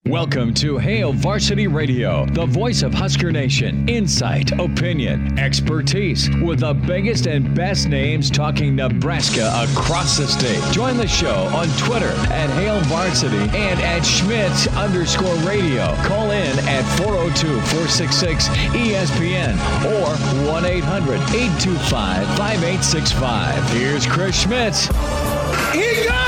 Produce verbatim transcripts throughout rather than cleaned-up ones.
Welcome to Hail Varsity Radio, the voice of Husker Nation. Insight, opinion, expertise, with the biggest and best names talking Nebraska across the state. Join the show on Twitter at Hail Varsity and at Schmitz underscore radio. Call in at four oh two, four six six, E S P N or one eight hundred, eight two five, five eight six five. Here's Chris Schmitz. He goes!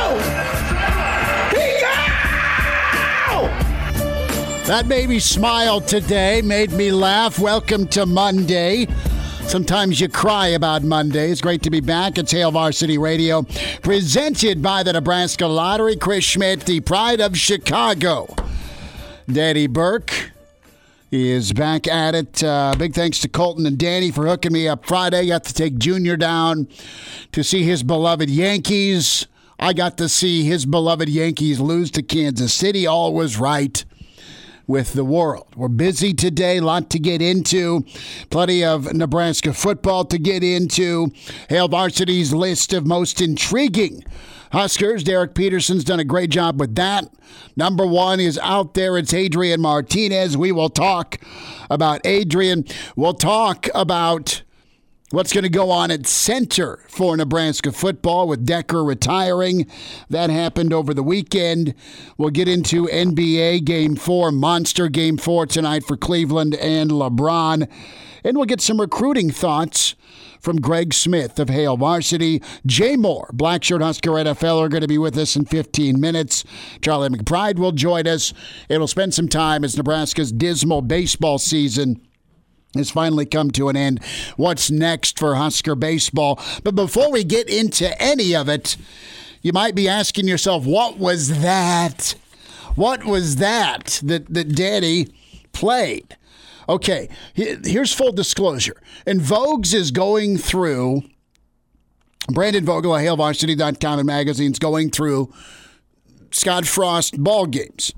That made me smile today, made me laugh. Welcome to Monday. Sometimes you cry about Monday. It's great to be back. It's Hail Varsity Radio, presented by the Nebraska Lottery. Chris Schmidt, the pride of Chicago. Danny Burke is back at it. Uh, big thanks to Colton and Danny for hooking me up Friday. Got to take Junior down to see his beloved Yankees. I got to see his beloved Yankees lose to Kansas City. All was right with the world. We're busy today, a lot to get into, plenty of Nebraska football to get into. Hail Varsity's list of most intriguing Huskers. Derek Peterson's done a great job with that. Number one is out there. It's Adrian Martinez. We will talk about Adrian. We'll talk about what's going to go on at center for Nebraska football with Decker retiring. That happened over the weekend. We'll get into N B A Game four, Monster Game four tonight for Cleveland and LeBron. And we'll get some recruiting thoughts from Greg Smith of Hail Varsity. Jay Moore, Blackshirt Husker N F L, are going to be with us in fifteen minutes. Charlie McBride will join us. And we'll spend some time as Nebraska's dismal baseball season has finally come to an end. What's next for Husker baseball? But before we get into any of it, you might be asking yourself, what was that? What was that that, that Danny played? Okay, here's full disclosure. And Vogues is going through, Brandon Vogel of Hail Varsity dot com and magazines going through Scott Frost ball games.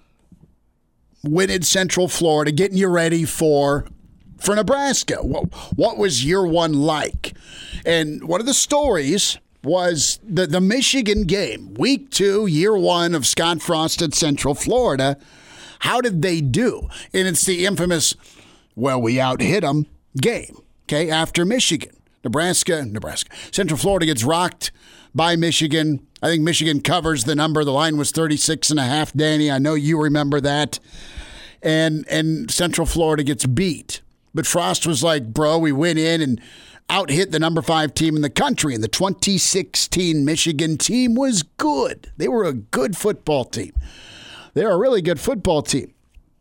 Winning Central Florida, getting you ready for For Nebraska. What, what was year one like? And one of the stories was the, the Michigan game, week two, year one of Scott Frost at Central Florida. How did they do? And it's the infamous, well, we out-hit them game, okay, after Michigan. Nebraska, Nebraska. Central Florida gets rocked by Michigan. I think Michigan covers the number. The line was thirty-six and a half, Danny. I know you remember that. And and Central Florida gets beat. But Frost was like, bro, we went in and out-hit the number five team in the country. And the twenty sixteen Michigan team was good. They were a good football team. They're a really good football team.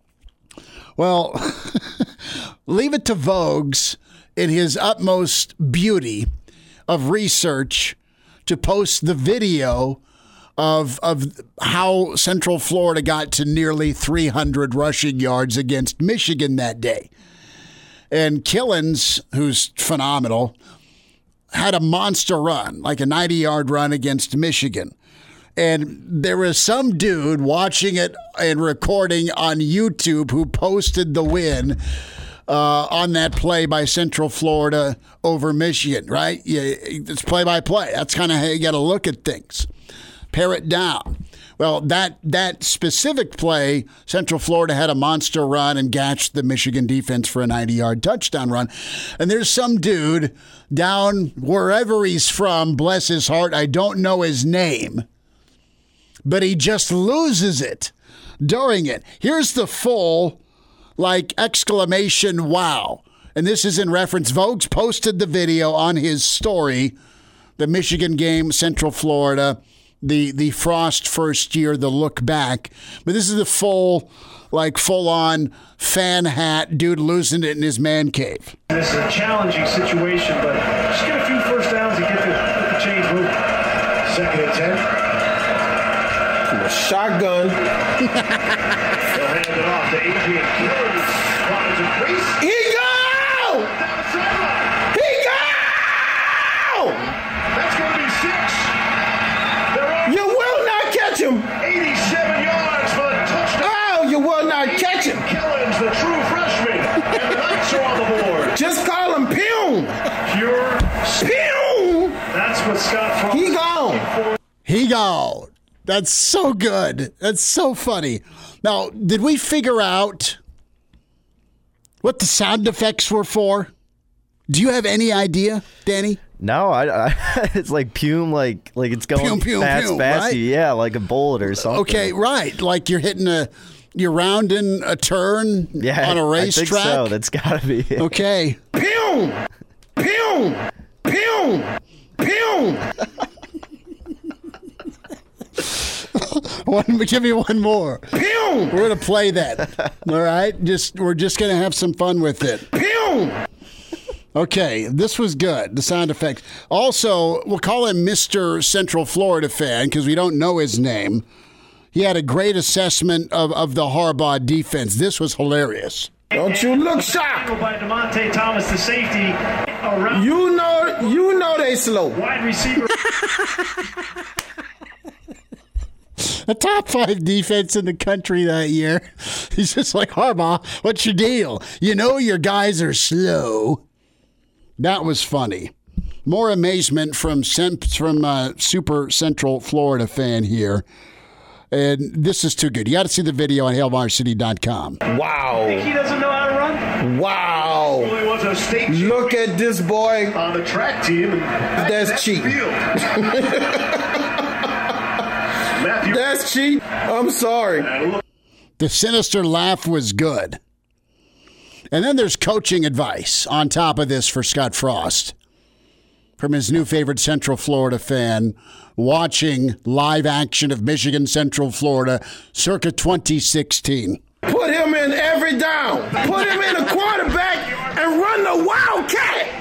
Well, leave it to Vogues in his utmost beauty of research to post the video of of how Central Florida got to nearly three hundred rushing yards against Michigan that day. And Killens, who's phenomenal, had a monster run, like a ninety-yard run against Michigan. And there was some dude watching it and recording on YouTube who posted the win uh, on that play by Central Florida over Michigan, right? Yeah, it's play-by-play. That's kind of how you got to look at things. Pare it down. Well, that that specific play, Central Florida had a monster run and gashed the Michigan defense for a ninety-yard touchdown run. And there's some dude down wherever he's from, bless his heart, I don't know his name, but he just loses it during it. Here's the full, like, exclamation, wow. And this is in reference. Vogues posted the video on his story, the Michigan game, Central Florida, the the Frost first year, the look back. But this is the full, like, full-on fan hat dude losing it in his man cave. This is a challenging situation, but just get a few first downs and get the, get the chains moving. Second and ten. From a shotgun. They'll hand it off to Adrian Killens. Finds a crease. He go! Down the sideline. He go! That's going to be six. You will not catch him. eighty-seven yards for a touchdown. Oh, you will not catch him. Killens, the true freshman. And the Knights are on the board. Just call him Pew. Pure Pew. That's what Scott Frost. He gone. He gone. That's so good. That's so funny. Now, did we figure out what the sound effects were for? Do you have any idea, Danny? No, I, I it's like pume, like like it's going Pume, pume, fast, pume, fast, right? yeah, like a bullet or something. Okay, right. Like you're hitting a, you're rounding a turn yeah, on a racetrack. I think so. That's got to be it. Okay. Pew! Pew! Pew! Pew! One, give me one more. Pew! We're gonna play that. All right. Just we're just gonna have some fun with it. Pew! Okay, this was good. The sound effects. Also, we'll call him Mister Central Florida fan because we don't know his name. He had a great assessment of, of the Harbaugh defense. This was hilarious. Don't you look shocked. By DeMonte Thomas, the safety around You know, you know they slow. wide receiver. The top five defense in the country that year. He's just like, Harbaugh, what's your deal? You know your guys are slow. That was funny. More amazement from from uh, Super Central Florida fan here. And this is too good. You got to see the video on hail varsity dot com. Wow. He doesn't know how to run. Wow. He was a state Look at this boy. on the track team. And That's cheating. field. Matthew. That's cheap. I'm sorry. The sinister laugh was good. And then there's coaching advice on top of this for Scott Frost from his new favorite Central Florida fan watching live action of Michigan Central Florida circa twenty sixteen. Put him in every down. Put him in a quarterback and run the Wildcat.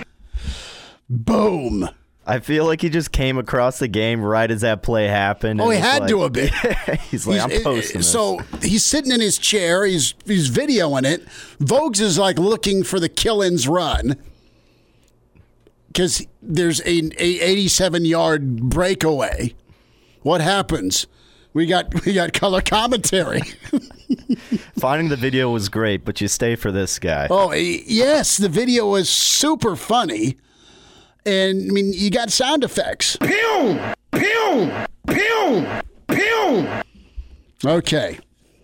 Boom. I feel like he just came across the game right as that play happened. Oh, and he was had like, to a bit. He's like, I'm He's- posting this. So he's sitting in his chair. He's he's videoing it. Vogues is like looking for the Killins run because there's a, a eighty-seven yard breakaway. What happens? We got we got color commentary. Finding the video was great, but you stay for this guy. Oh yes, the video was super funny, and I mean you got sound effects. Pew! Pew! Pew! Pew! Okay.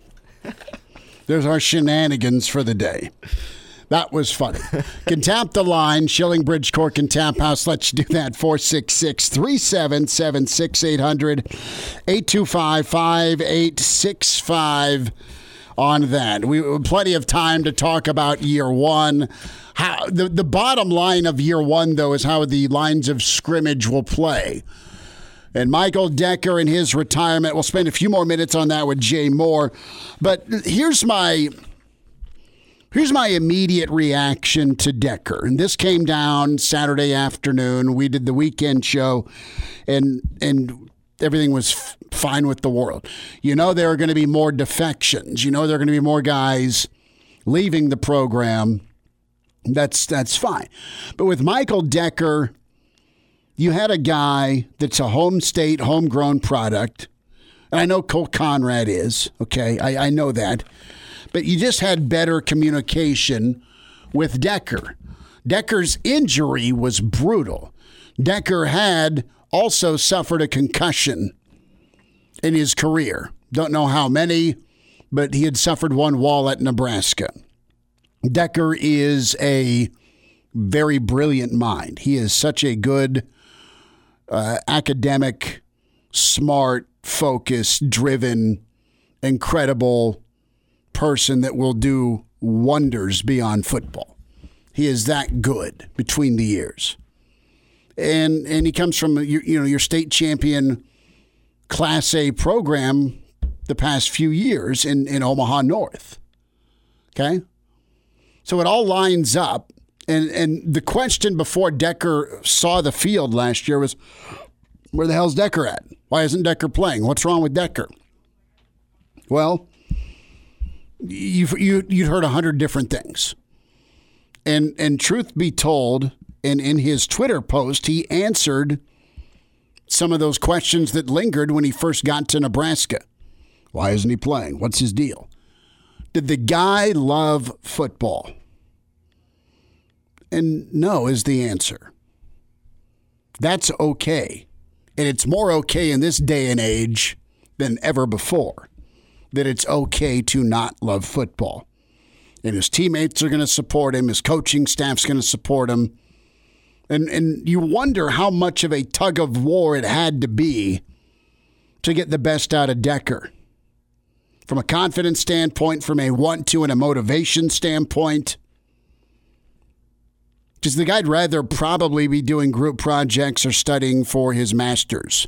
There's our shenanigans for the day. That was funny. Can tap the line, Shilling Bridge Cork and Tap House. Let's do that. four six six, three seven seven, six eight hundred, eight two five, five eight six five on that. We have plenty of time to talk about year one. How the, the bottom line of year one, though, is how the lines of scrimmage will play. And Michael Decker in his retirement. We'll spend a few more minutes on that with Jay Moore. But here's my here's my immediate reaction to Decker. And this came down Saturday afternoon. We did the weekend show, and and everything was f- fine with the world. You know there are going to be more defections. You know there are going to be more guys leaving the program. That's that's fine. But with Michael Decker, you had a guy that's a home state, homegrown product. And I know Cole Conrad is, okay? I, I know that. But you just had better communication with Decker. Decker's injury was brutal. Decker had also suffered a concussion in his career. Don't know how many, but he had suffered one while at Nebraska. Decker is a very brilliant mind. He is such a good Uh, academic, smart, focused, driven, incredible person that will do wonders beyond football. He is that good between the ears. And and he comes from you, you know your state champion Class A program the past few years in, in Omaha North. Okay? So it all lines up. And and the question before Decker saw the field last year was, where the hell's Decker at? Why isn't Decker playing? What's wrong with Decker? Well, you've, you, you'd heard a hundred different things. And and truth be told, and in his Twitter post, he answered some of those questions that lingered when he first got to Nebraska. Why isn't he playing? What's his deal? Did the guy love football? And no is the answer. That's okay. And it's more okay in this day and age than ever before that it's okay to not love football. And his teammates are going to support him. His coaching staff's going to support him. And and you wonder how much of a tug of war it had to be to get the best out of Decker. From a confidence standpoint, from a want to and a motivation standpoint. Because the guy'd rather probably be doing group projects or studying for his master's.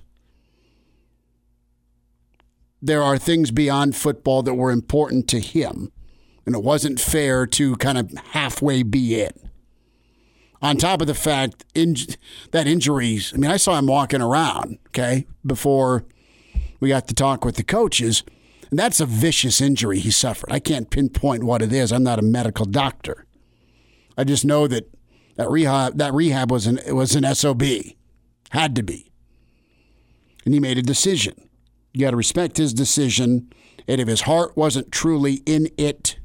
There are things beyond football that were important to him. And it wasn't fair to kind of halfway be in. On top of the fact in, that injuries, I mean, I saw him walking around, okay, before we got to talk with the coaches. And that's a vicious injury he suffered. I can't pinpoint what it is. I'm not a medical doctor. I just know that that rehab, that rehab was an, it was an S O B. Had to be. And he made a decision. You got to respect his decision. And if his heart wasn't truly in it,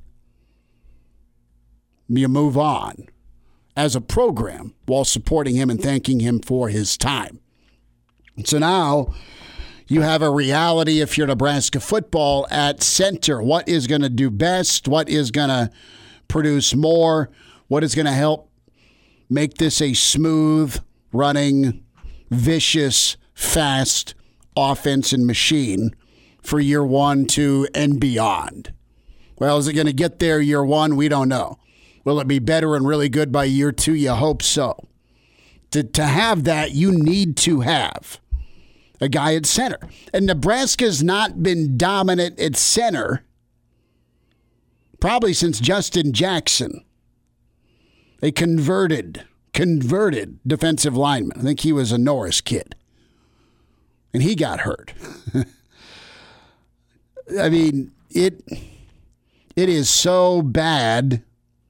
you move on as a program while supporting him and thanking him for his time. So now you have a reality if you're Nebraska football at center. What is going to do best? What is going to produce more? What is going to help make this a smooth, running, vicious, fast offense and machine for year one, two, and beyond? Well, is it going to get there year one? We don't know. Will it be better and really good by year two? You hope so. To, to have that, you need to have a guy at center. And Nebraska's not been dominant at center probably since Justin Jackson, a converted, converted defensive lineman. I think he was a Norris kid. And he got hurt. I mean, it it is so bad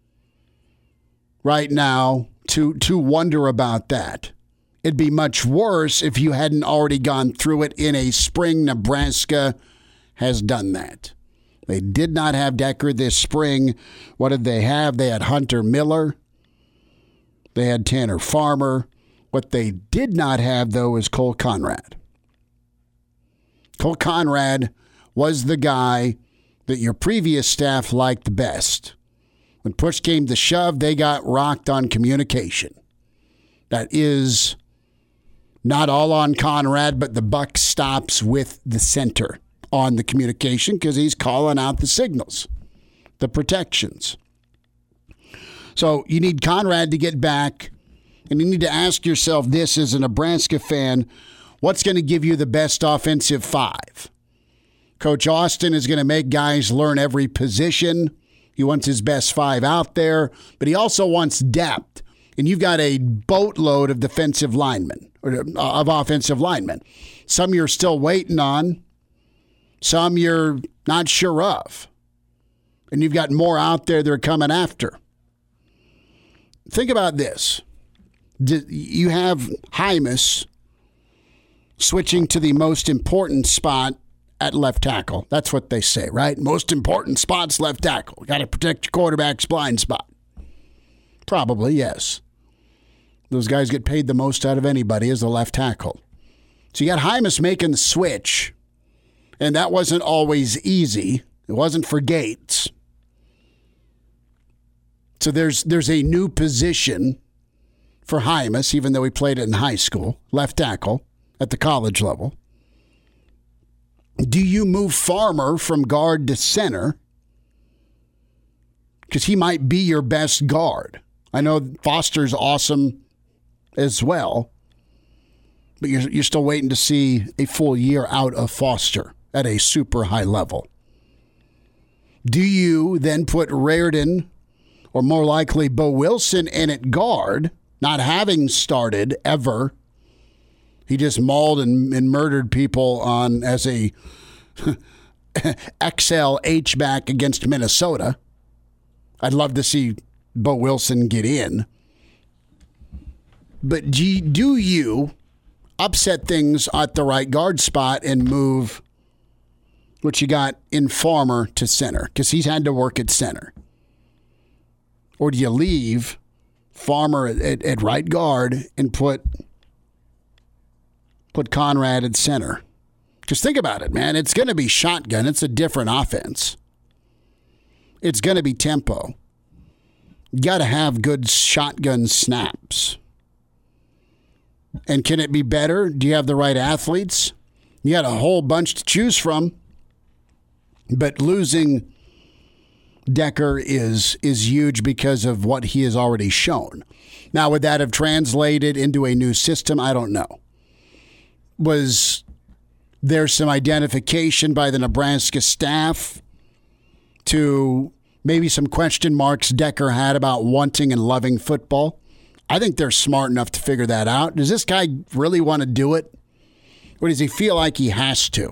right now to to wonder about that. It'd be much worse if you hadn't already gone through it in a spring. Nebraska has done that. They did not have Decker this spring. What did they have? They had Hunter Miller. They had Tanner Farmer. What they did not have, though, is Cole Conrad. Cole Conrad was the guy that your previous staff liked best. When push came to shove, they got rocked on communication. That is not all on Conrad, but the buck stops with the center on the communication because he's calling out the signals, the protections. So you need Conrad to get back, and you need to ask yourself this as a Nebraska fan, what's going to give you the best offensive five? Coach Austin is going to make guys learn every position. He wants his best five out there, but he also wants depth. And you've got a boatload of defensive linemen, or of offensive linemen. Some you're still waiting on. Some you're not sure of. And you've got more out there they're coming after. Think about this. You have Hymas switching to the most important spot at left tackle. That's what they say, right? Most important spot's left tackle. Got to protect your quarterback's blind spot. Probably, yes. Those guys get paid the most out of anybody as the left tackle. So you got Hymas making the switch, and that wasn't always easy. It wasn't for Gates. So there's there's a new position for Hymas, even though he played it in high school, left tackle at the college level. Do you move Farmer from guard to center? Because he might be your best guard. I know Foster's awesome as well, but you're, you're still waiting to see a full year out of Foster at a super high level. Do you then put Reardon, or more likely Bo Wilson, in at guard, not having started ever? He just mauled and, and murdered people on as a X L H-back against Minnesota. I'd love to see Bo Wilson get in. But do you, do you upset things at the right guard spot and move what you got in Farmer to center? Because he's had to work at center. Or do you leave Farmer at, at, at right guard and put... Put Conrad at center? Because think about it, man. It's going to be shotgun. It's a different offense. It's going to be tempo. You got to have good shotgun snaps. And can it be better? Do you have the right athletes? You got a whole bunch to choose from. But losing Decker is is huge because of what he has already shown. Now, would that have translated into a new system? I don't know. Was there some identification by the Nebraska staff to maybe some question marks Decker had about wanting and loving football? I think they're smart enough to figure that out. Does this guy really want to do it? Or does he feel like he has to?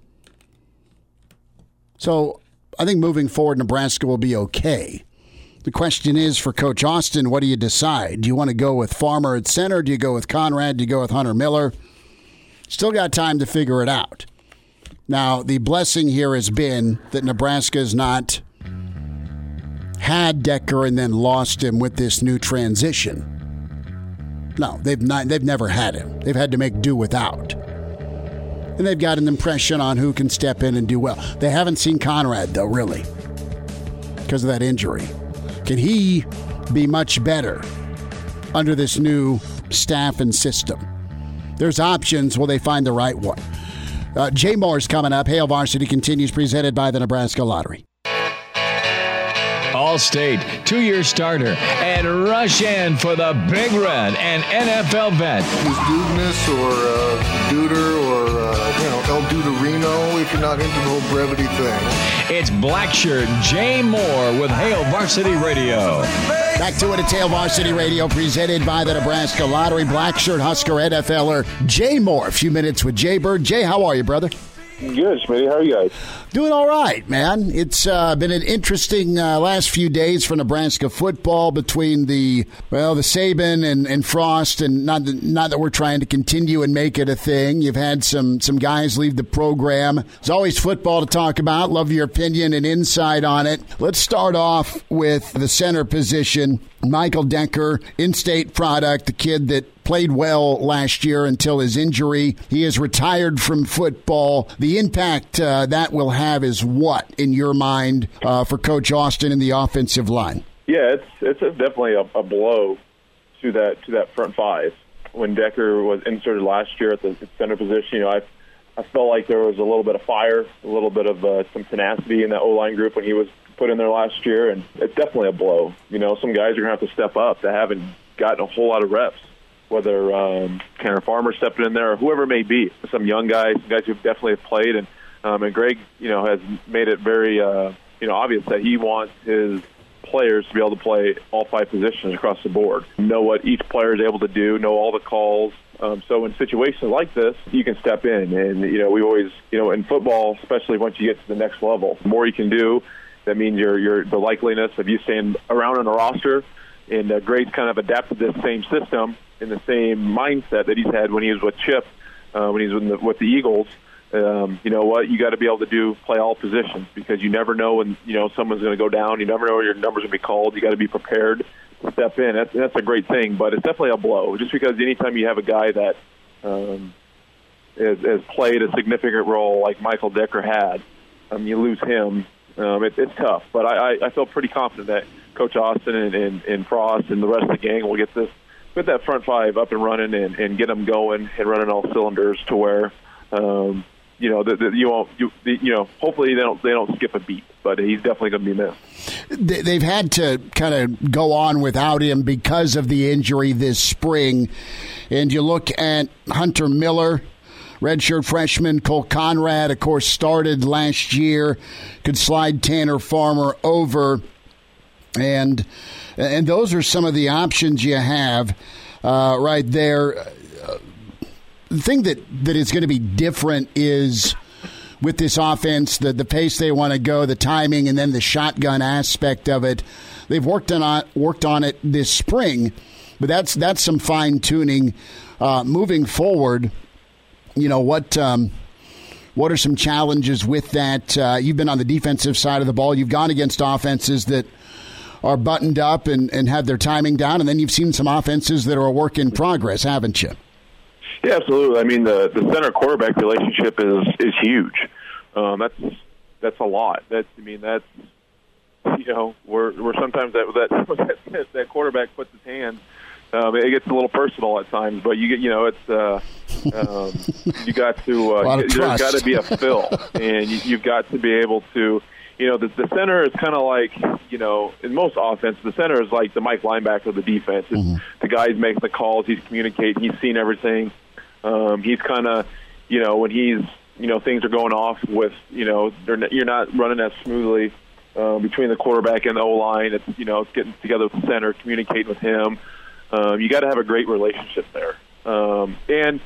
So I think moving forward, Nebraska will be okay. The question is for Coach Austin, what do you decide? Do you want to go with Farmer at center? Do you go with Conrad? Do you go with Hunter Miller? Still got time to figure it out. Now, the blessing here has been that Nebraska has not had Decker and then lost him with this new transition. No, they've not. They've never had him. They've had to make do without. And they've got an impression on who can step in and do well. They haven't seen Conrad, though, really, because of that injury. Can he be much better under this new staff and system? There's options. Will they find the right one? Uh, Jay Moore's coming up. Hail Varsity continues, presented by the Nebraska Lottery. All-State, two-year starter, and rush in for the Big Red, an N F L vet. Who's Dudeness or uh, Duder or, uh, you know, El Duderino if you're not into the whole brevity thing. It's Blackshirt Jay Moore with Hail Varsity Radio. Back to it at Hail Varsity Radio, presented by the Nebraska Lottery. Blackshirt Husker N F L er Jay Moore. A few minutes with Jay Bird. Jay, how are you, brother? Good, Smitty. How are you guys? Doing all right, man. It's uh, been an interesting uh, last few days for Nebraska football between the, well, the Saban and, and Frost, and not that, not that we're trying to continue and make it a thing. You've had some, some guys leave the program. There's always football to talk about. Love your opinion and insight on it. Let's start off with the center position. Michael Decker, in-state product, the kid that played well last year until his injury. He is retired from football. The impact uh, that will have is what, in your mind, uh, for Coach Austin and the offensive line? Yeah, it's it's a, definitely a, a blow to that to that front five. When Decker was inserted last year at the center position, you know, I I felt like there was a little bit of fire, a little bit of uh, some tenacity in that O-line group when he was put in there last year, and it's definitely a blow. You know, some guys are going to have to step up that haven't gotten a whole lot of reps, whether um, Tanner Farmer stepping in there or whoever it may be. Some young guys, guys who definitely have played, and um, and Greg, you know, has made it very, uh, you know, obvious that he wants his players to be able to play all five positions across the board, know what each player is able to do, know all the calls. Um, so in situations like this, you can step in, and you know, we always, you know, in football, especially once you get to the next level, the more you can do. That means your your the likeliness of you staying around on the roster, and uh, Greg's kind of adapted this same system in the same mindset that he's had when he was with Chip, uh, when he was with the, with the Eagles. Um, you know what? You got to be able to do play all positions because you never know when you know someone's going to go down. You never know when your number's going to be called. You got to be prepared to step in. That's that's a great thing, but it's definitely a blow. Just because anytime you have a guy that um, has, has played a significant role like Michael Decker had, um, you lose him. Um, it, it's tough, but I, I, I feel pretty confident that Coach Austin and, and, and Frost and the rest of the gang will get this, get that front five up and running and, and get them going and running all cylinders to where, um, you know, the, the, you won't, you, the, you know, hopefully they don't they don't skip a beat, but he's definitely going to be missed. They've had to kind of go on without him because of the injury this spring, and you look at Hunter Miller. Redshirt freshman Cole Conrad, of course, started last year, could slide Tanner Farmer over. And and those are some of the options you have uh, right there. Uh, the thing that, that is going to be different is with this offense, the, the pace they want to go, the timing, and then the shotgun aspect of it. They've worked on, worked on it this spring, but that's, that's some fine-tuning uh, moving forward. You know, what um, what are some challenges with that? Uh, you've been on the defensive side of the ball. You've gone against offenses that are buttoned up and, and have their timing down, and then you've seen some offenses that are a work in progress, haven't you? Yeah, absolutely. I mean, the, the center-quarterback relationship is is huge. Um, that's that's a lot. That's I mean, that's you know, where where sometimes that that that, that quarterback puts his hands, um, it gets a little personal at times. But you get, you know, it's uh, um, you got to uh, there's got to be a fill, and you, you've got to be able to. You know, the, the center is kind of like, you know, in most offense, the center is like the Mike linebacker of the defense. It's mm-hmm. The guy's making the calls, he's communicating, he's seen everything. Um, he's kind of, you know, when he's, you know, things are going off with, you know, they're not, you're not running as smoothly uh, between the quarterback and the O-line. It's, you know, it's getting together with the center, communicating with him. Um, you got to have a great relationship there. Um, and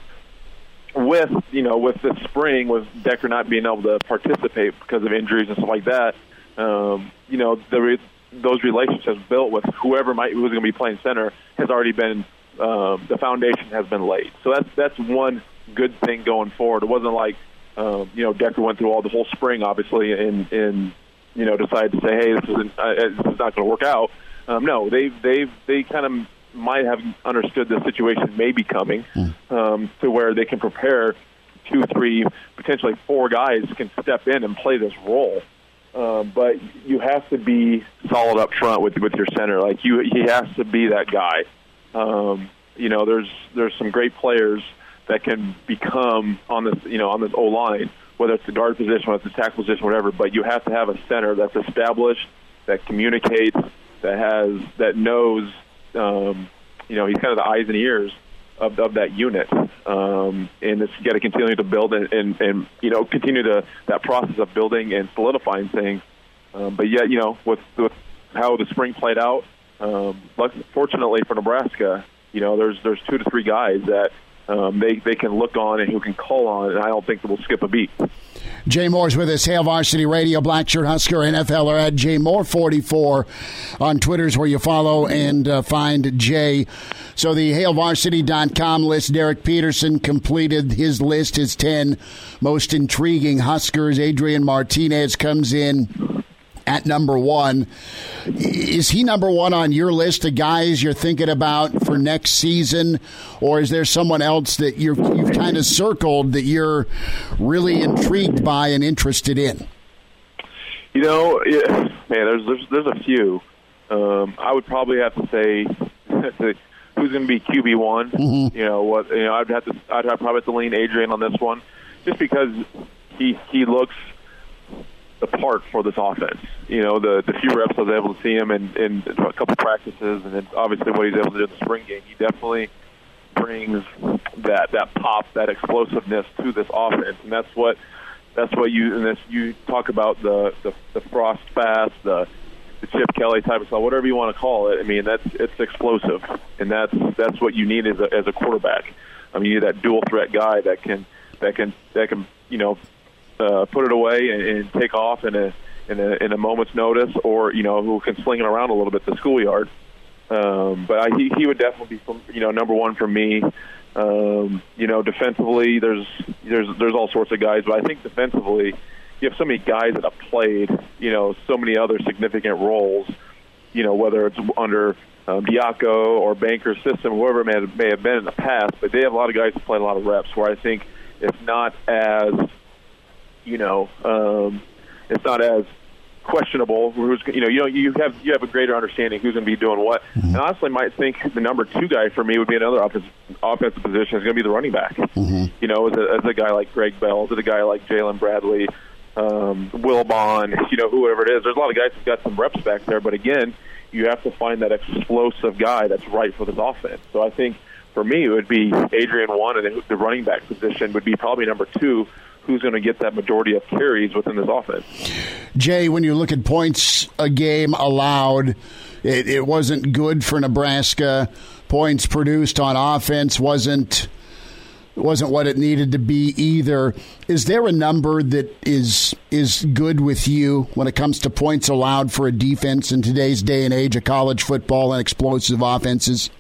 with, you know, with this spring, with Decker not being able to participate because of injuries and stuff like that, um, you know, the, those relationships built with whoever might who's going to be playing center has already been um, the foundation has been laid. So that's that's one good thing going forward. It wasn't like um, you know, Decker went through all the whole spring, obviously, and and you know, decided to say, hey, this isn't uh, this is not going to work out. Um, no, they they they kind of might have understood the situation may be coming um, to where they can prepare two, three, potentially four guys can step in and play this role. Uh, but you have to be solid up front with with your center. Like you, he has to be that guy. Um, you know, there's there's some great players that can become on this, you know, on this O line, whether it's the guard position, whether it's the tackle position, whatever. But you have to have a center that's established, that communicates, that has, that knows. Um, you know, he's kind of the eyes and ears of, of that unit, um, and it's got to continue to build and, and, and you know continue to that process of building and solidifying things. Um, but yet, you know, with, with how the spring played out, um, fortunately for Nebraska, you know, there's there's two to three guys that um, they they can look on and who can call on, and I don't think that we'll skip a beat. Jay Moore's with us, Hail Varsity Radio, Black Shirt Husker, N F L, or at Jay Moore forty-four on Twitter's where you follow and uh, find Jay. So the Hail Varsity dot com list, Derek Peterson completed his list, his ten most intriguing Huskers. Adrian Martinez comes in at number one. Is he number one on your list of guys you're thinking about for next season, or is there someone else that you're, you've kind of circled that you're really intrigued by and interested in? You know, yeah, man, there's there's there's a few. Um, I would probably have to say who's going to be Q B one. Mm-hmm. You know what? You know, I'd have to I'd have probably have to lean Adrian on this one, just because he he looks the part for this offense. You know, the the few reps I was able to see him in, in a couple practices, and then obviously what he's able to do in the spring game, he definitely brings that that pop, that explosiveness to this offense, and that's what that's what you and this you talk about the the, the Frost fast, the the Chip Kelly type of stuff, whatever you want to call it. I mean, that's it's explosive, and that's that's what you need as a as a quarterback. I mean, you need that dual threat guy that can that can that can you know. Uh, put it away and, and take off in a, in a in a moment's notice, or you know who can sling it around a little bit the schoolyard. Um, but I, he, he would definitely be from, you know number one for me. Um, you know, defensively, there's there's there's all sorts of guys, but I think defensively, you have so many guys that have played you know so many other significant roles. You know, whether it's under um, Diaco or Banker's system, whoever it may have, may have been in the past, but they have a lot of guys who played a lot of reps. Where I think it's not as You know, um, it's not as questionable. Who's, you know, you know, you have you have a greater understanding who's going to be doing what. Mm-hmm. And honestly, might think the number two guy for me would be another offensive, offensive position is going to be the running back. Mm-hmm. You know, as a, as a guy like Greg Bell, as a guy like Jalen Bradley, um, Will Bond, you know, whoever it is. There's a lot of guys who've got some reps back there, but again, you have to find that explosive guy that's right for this offense. So I think for me, it would be Adrian one, and the running back position would be probably number two. Who's going to get that majority of carries within this offense? Jay, when you look at points a game allowed, it, it wasn't good for Nebraska. Points produced on offense wasn't wasn't what it needed to be either. Is there a number that is is good with you when it comes to points allowed for a defense in today's day and age of college football and explosive offenses?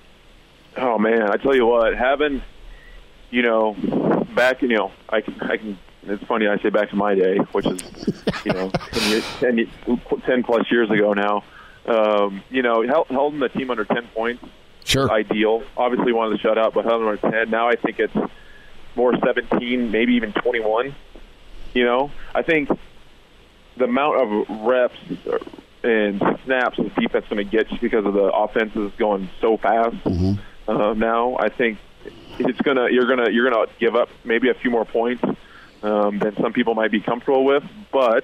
Oh man, I tell you what, having you know back you know I can I can. It's funny I say back to my day, which is, you know, ten, years, ten, ten plus years ago now. Um, you know, holding the team under ten points, sure, ideal. Obviously wanted to shut out, but holding under ten. Now I think it's more seventeen, maybe even twenty-one. You know, I think the amount of reps and snaps the defense is going to get just because of the offense is going so fast mm-hmm. uh, now. I think it's gonna you're gonna you're gonna give up maybe a few more points um, than some people might be comfortable with. But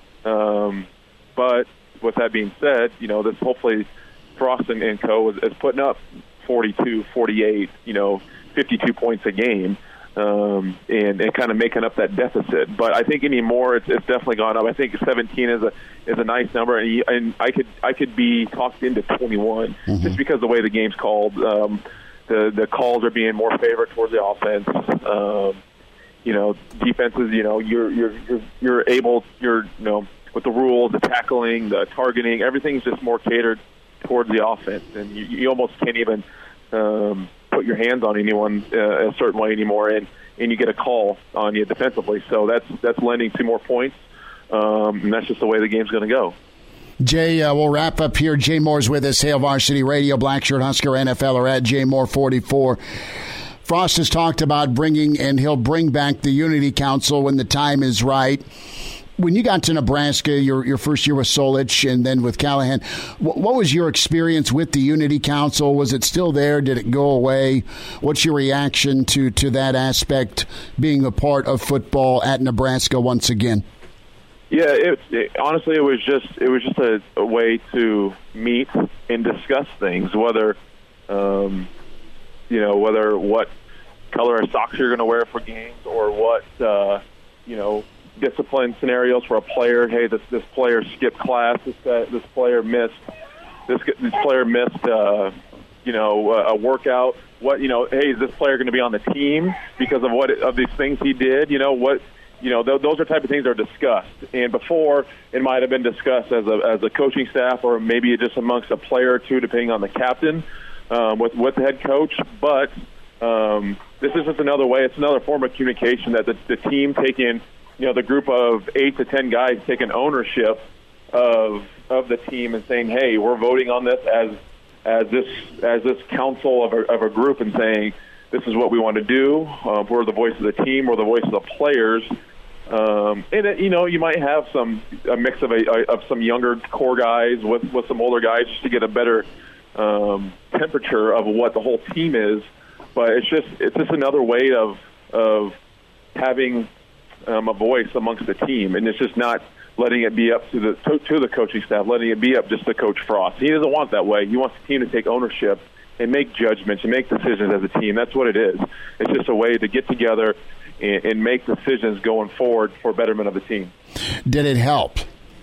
um, but with that being said, you know, this hopefully Frost and, and Co is, is putting up forty-two, forty-eight, you know, fifty-two points a game. Um, and, and kind of making up that deficit, but I think anymore it's, it's definitely gone up. I think seventeen is a is a nice number, and, he, and I could I could be talked into twenty-one mm-hmm. just because of the way the game's called. Um, the the calls are being more favored towards the offense. Um, you know, defenses. You know, you're you're you're you're able. You're you know with the rules, the tackling, the targeting, everything's just more catered towards the offense, and you, you almost can't even. Um, put your hands on anyone uh, a certain way anymore, and, and you get a call on you defensively. So that's that's lending to more points, um, and that's just the way the game's going to go. Jay, uh, we'll wrap up here. Jay Moore's with us, Hail Varsity Radio, Blackshirt Husker N F L, or at Jay Moore forty-four. Frost has talked about bringing, and he'll bring back the Unity Council when the time is right. When you got to Nebraska, your your first year with Solich and then with Callahan, what, what was your experience with the Unity Council? Was it still there? Did it go away? What's your reaction to, to that aspect, being a part of football at Nebraska once again? Yeah, it, it, honestly, it was just it was just a, a way to meet and discuss things, whether um, you know whether what color of socks you're going to wear for games, or what uh, you know. discipline scenarios for a player. Hey, this this player skipped class. This uh, this player missed. This this player missed. Uh, you know, a workout. What you know? Hey, is this player going to be on the team because of what of these things he did? You know what? You know, th- those are type of things that are discussed. And before, it might have been discussed as a as a coaching staff, or maybe just amongst a player or two, depending on the captain, um, with with the head coach. But um, this is just another way. It's another form of communication that the, the team taking. You know, the group of eight to ten guys taking ownership of of the team and saying, "Hey, we're voting on this as as this as this council of a, of a group," and saying, "This is what we want to do. Uh, we're the voice of the team. We're the voice of the players." Um, and it, you know, you might have some a mix of a of some younger core guys with with some older guys just to get a better um, temperature of what the whole team is. But it's just it's just another way of of having. Um, a voice amongst the team, and it's just not letting it be up to the to, to the coaching staff, letting it be up just to Coach Frost. He doesn't want that way. He wants the team to take ownership and make judgments and make decisions as a team. That's what it is. It's just a way to get together and, and make decisions going forward for betterment of the team. Did it help?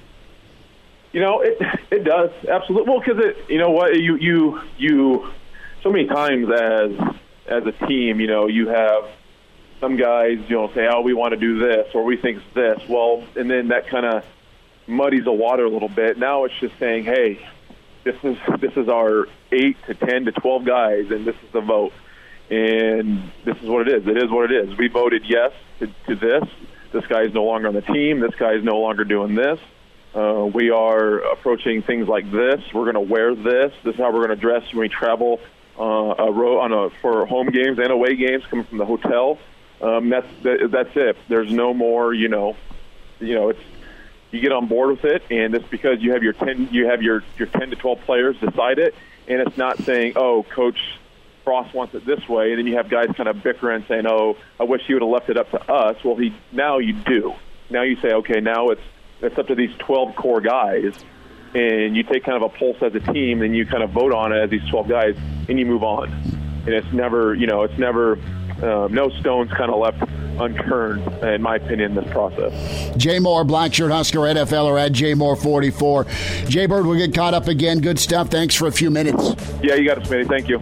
You know, it it does absolutely. Well, because it, you know what, you you you so many times as as a team, you know, you have. Some guys, you know, say, "Oh, we want to do this," or "We think it's this." Well, and then that kind of muddies the water a little bit. Now it's just saying, "Hey, this is this is our eight to ten to twelve guys, and this is the vote, and this is what it is. It is what it is. We voted yes to, to this. This guy is no longer on the team. This guy is no longer doing this. Uh, we are approaching things like this. We're going to wear this. This is how we're going to dress when we travel uh, a row on a for home games and away games coming from the hotel." Um, that's that, that's it. There's no more, you know, you know. It's you get on board with it, and it's because you have your ten, you have your, your ten to twelve players decide it, and it's not saying, "Oh, Coach Frost wants it this way," and then you have guys kind of bickering, saying, "Oh, I wish he would have left it up to us." Well, he now you do. Now you say, "Okay, now it's it's up to these twelve core guys," and you take kind of a pulse as a team, and you kind of vote on it as these twelve guys, and you move on. And it's never, you know, it's never. Um, no stones kind of left unturned, in my opinion, in this process. Jay Moore, Blackshirt Husker N F L, or at Jay Moore forty-four. Jay Bird, we'll get caught up again. Good stuff. Thanks for a few minutes. Yeah, you got it, Smitty. Thank you.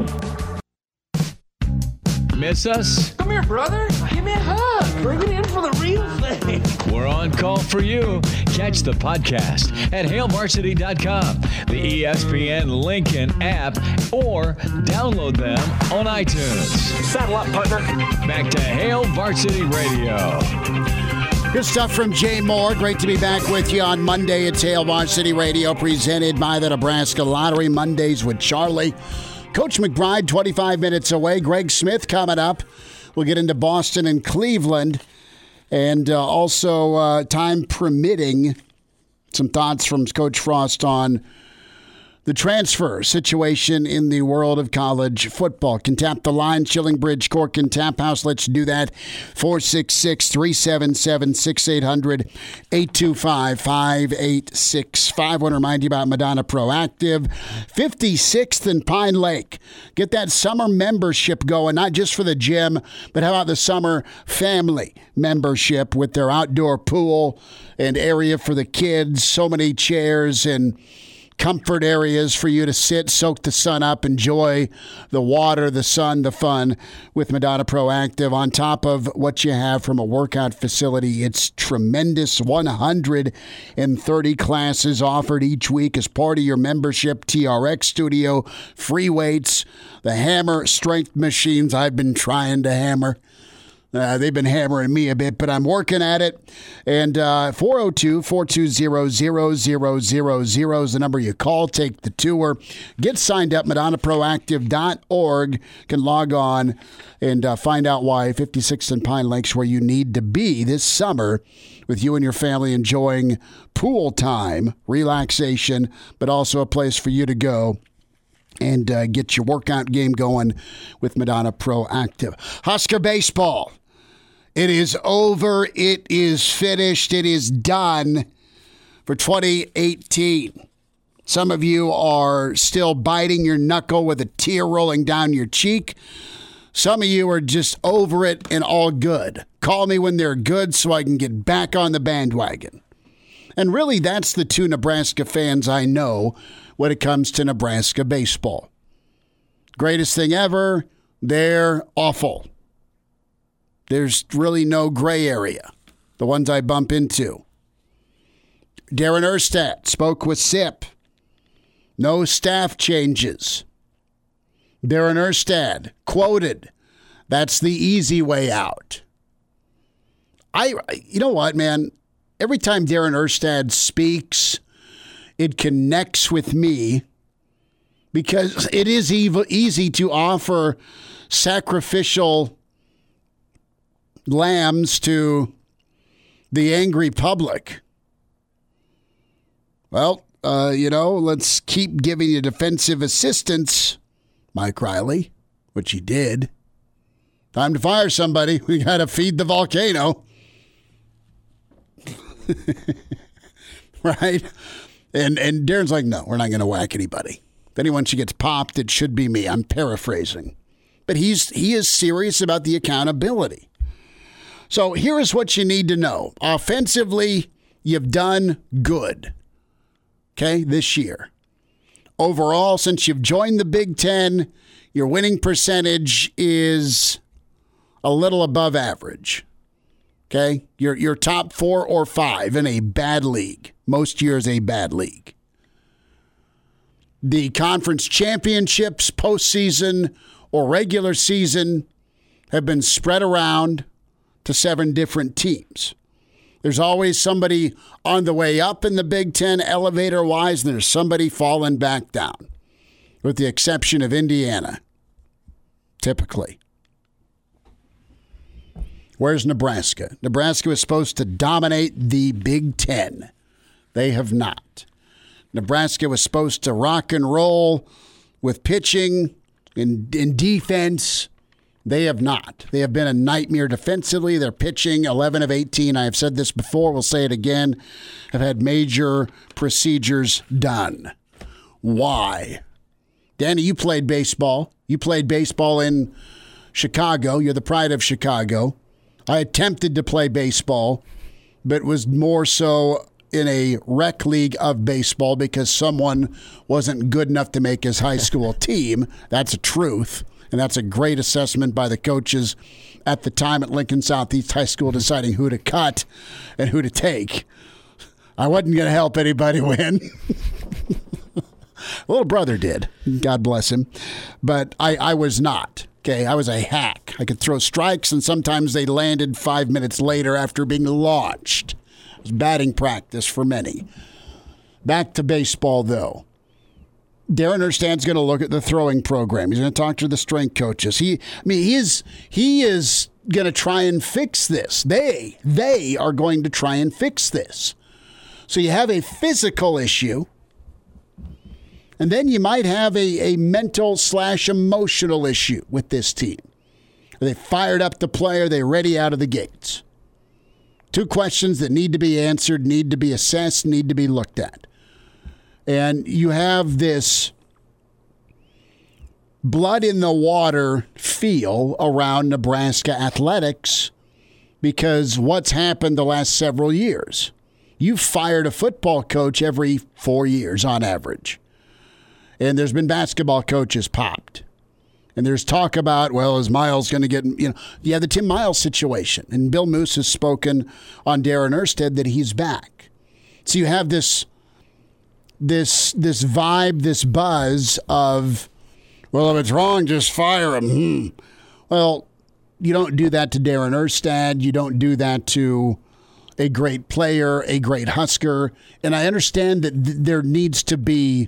Miss us? Come here, brother. Give me a hug. Bring it in for the real thing. We're on call for you. Catch the podcast at hail varsity dot com, the E S P N Lincoln app, or download them on iTunes. Saddle up, partner. Back to Hail Varsity Radio. Good stuff from Jay Moore. Great to be back with you on Monday. It's Hail Varsity Radio, presented by the Nebraska Lottery. Mondays with Charlie. Coach McBride, twenty-five minutes away. Greg Smith coming up We'll get into Boston and Cleveland. And uh, also, uh, time permitting, some thoughts from Coach Frost on the transfer situation in the world of college football. Can tap the line, Chilling Bridge, Cork and Tap House. Let's do that. four six six, three seven seven, six eight zero zero, eight two five, five eight six five. I want to remind you about Madonna Proactive. fifty-sixth and Pine Lake. Get that summer membership going, not just for the gym, but how about the summer family membership with their outdoor pool and area for the kids. So many chairs and comfort areas for you to sit, soak the sun up, enjoy the water, the sun, the fun with Madonna Proactive. On top of what you have from a workout facility, it's tremendous. one hundred thirty classes offered each week as part of your membership. T R X Studio, free weights, the hammer strength machines I've been trying to hammer. Uh, they've been hammering me a bit, but I'm working at it. And uh, four oh two, four two zero, zero zero zero zero is the number you call. Take the tour. Get signed up, Madonna Proactive dot org. Can log on and uh, find out why. fifty-sixth and Pine Lakes, where you need to be this summer with you and your family enjoying pool time, relaxation, but also a place for you to go and uh, get your workout game going with Madonna Proactive. Husker baseball. It is over. It is finished. It is done for twenty eighteen. Some of you are still biting your knuckle with a tear rolling down your cheek. Some of you are just over it and all good. Call me when they're good so I can get back on the bandwagon. And really, that's the two Nebraska fans I know when it comes to Nebraska baseball. Greatest thing ever, they're awful. There's really no gray area, the ones I bump into. Darren Erstad spoke with S I P. No staff changes. Darren Erstad quoted, "That's the easy way out." I, you know what, man? Every time Darren Erstad speaks, it connects with me because it is easy to offer sacrificial lambs to the angry public. Well, uh, you know, let's keep giving you defensive assistance, Mike Riley, which he did. Time to fire somebody. We got to feed the volcano. Right? And and Darren's like, no, we're not going to whack anybody. If anyone she gets popped, it should be me. I'm paraphrasing. But he's he is serious about the accountability. So here is what you need to know. Offensively, you've done good, okay, this year. Overall, since you've joined the Big Ten, your winning percentage is a little above average, okay? You're, you're top four or five in a bad league. Most years a bad league. The conference championships, postseason, or regular season have been spread around to seven different teams. There's always somebody on the way up in the Big Ten elevator-wise, and there's somebody falling back down, with the exception of Indiana, typically. Where's Nebraska? Nebraska was supposed to dominate the Big Ten. They have not. Nebraska was supposed to rock and roll with pitching and in defense. They have not. They have been a nightmare defensively. They're pitching eleven of eighteen. I have said this before. We'll say it again. Have had major procedures done. Why? Danny, you played baseball. You played baseball in Chicago. You're the pride of Chicago. I attempted to play baseball, but was more so in a rec league of baseball because someone wasn't good enough to make his high school team. That's a truth. And that's a great assessment by the coaches at the time at Lincoln Southeast High School deciding who to cut and who to take. I wasn't going to help anybody win. Little brother did. God bless him. But I, I was not. Okay, I was a hack. I could throw strikes, and sometimes they landed five minutes later after being launched. It was batting practice for many. Back to baseball, though. Darren Erstad's going to look at the throwing program. He's going to talk to the strength coaches. He, I mean, he is he is going to try and fix this. They they are going to try and fix this. So you have a physical issue, and then you might have a, a mental slash emotional issue with this team. Are they fired up to play? Are they ready out of the gates? Two questions that need to be answered, need to be assessed, need to be looked at. And you have this blood in the water feel around Nebraska athletics because what's happened the last several years. You've fired a football coach every four years on average. And there's been basketball coaches popped. And there's talk about, well, is Miles going to get, you know, you have the Tim Miles situation. And Bill Moose has spoken on Darren Erstad that he's back. So you have this this this vibe, this buzz of, well, if it's wrong, just fire him. Hmm. Well, you don't do that to Darren Erstad. You don't do that to a great player, a great Husker. And I understand that th- there needs to be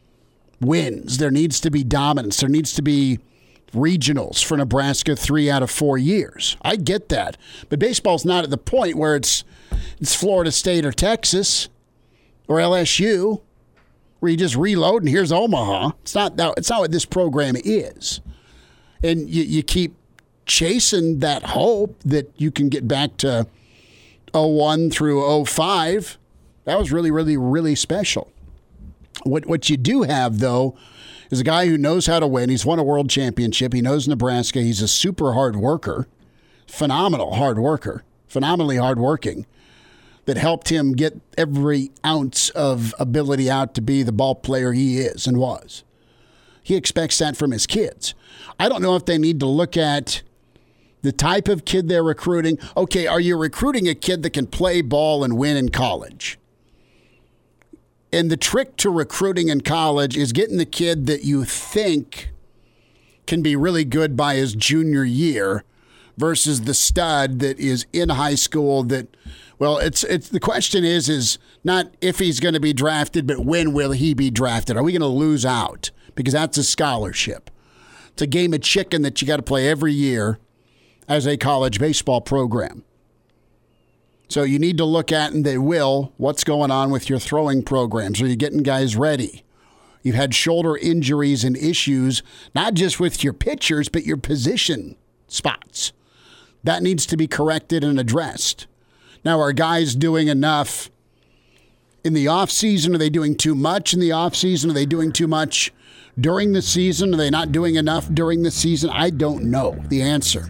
wins. There needs to be dominance. There needs to be regionals for Nebraska three out of four years. I get that. But baseball's not at the point where it's it's Florida State or Texas or L S U where you just reload and here's Omaha. It's not that, it's not what this program is. And you, you keep chasing that hope that you can get back to oh one through oh five. That was really, really, really special. What what you do have, though, is a guy who knows how to win. He's won a world championship. He knows Nebraska. He's a super hard worker, phenomenal hard worker, phenomenally hard working, that helped him get every ounce of ability out to be the ball player he is and was. He expects that from his kids. I don't know if they need to look at the type of kid they're recruiting. Okay, are you recruiting a kid that can play ball and win in college? And the trick to recruiting in college is getting the kid that you think can be really good by his junior year versus the stud that is in high school that, well, it's it's the question is, is not if he's going to be drafted, but when will he be drafted? Are we going to lose out? Because that's a scholarship. It's a game of chicken that you got to play every year as a college baseball program. So you need to look at, and they will, what's going on with your throwing programs. Are you getting guys ready? You've had shoulder injuries and issues, not just with your pitchers, but your position spots. That needs to be corrected and addressed. Now, are guys doing enough in the offseason? Are they doing too much in the offseason? Are they doing too much during the season? Are they not doing enough during the season? I don't know the answer.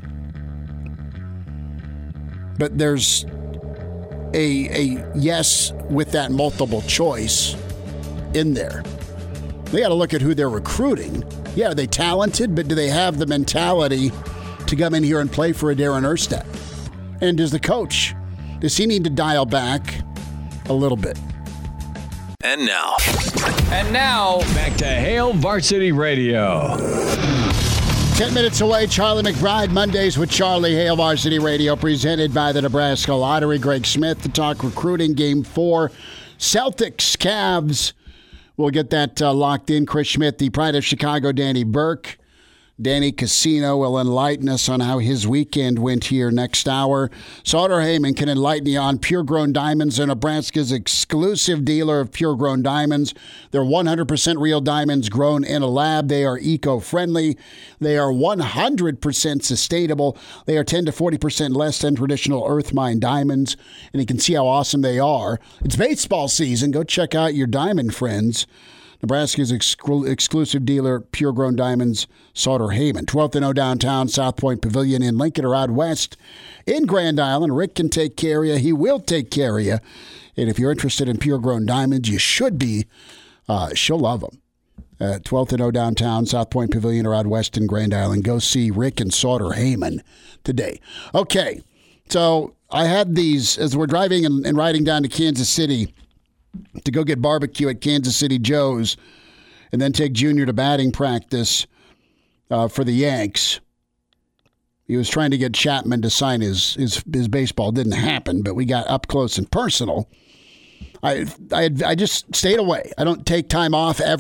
But there's a a yes with that multiple choice in there. They got to look at who they're recruiting. Yeah, are they talented, but do they have the mentality to come in here and play for a Darren Erstad? And does the coach, does he need to dial back a little bit? And now. And now, back to Hail Varsity Radio. Ten minutes away, Charlie McBride, Mondays with Charlie, Hail Varsity Radio, presented by the Nebraska Lottery. Greg Smith to talk recruiting, game four. Celtics, Cavs. We'll get that uh, locked in. Chris Schmidt, the pride of Chicago, Danny Burke. Danny Casino will enlighten us on how his weekend went here next hour. Sauter Heyman can enlighten you on Pure Grown Diamonds, and Nebraska's exclusive dealer of Pure Grown Diamonds. They're one hundred percent real diamonds grown in a lab. They are eco-friendly. They are one hundred percent sustainable. They are ten to forty percent less than traditional earth mine diamonds, and you can see how awesome they are. It's baseball season. Go check out your diamond friends. Nebraska's exclu- exclusive dealer, Pure Grown Diamonds, Sauter Heyman. twelfth and O downtown, South Point Pavilion in Lincoln or out west in Grand Island. Rick can take care of you. He will take care of you. And if you're interested in Pure Grown Diamonds, you should be. Uh, she'll love them. Uh, twelfth and O downtown, South Point Pavilion or out west in Grand Island. Go see Rick and Sauter Heyman today. Okay, so I had these as we're driving and, and riding down to Kansas City to go get barbecue at Kansas City Joe's and then take Junior to batting practice uh, for the Yanks. He was trying to get Chapman to sign his, his his baseball. Didn't happen, but we got up close and personal. I I I just stayed away. I don't take time off ever.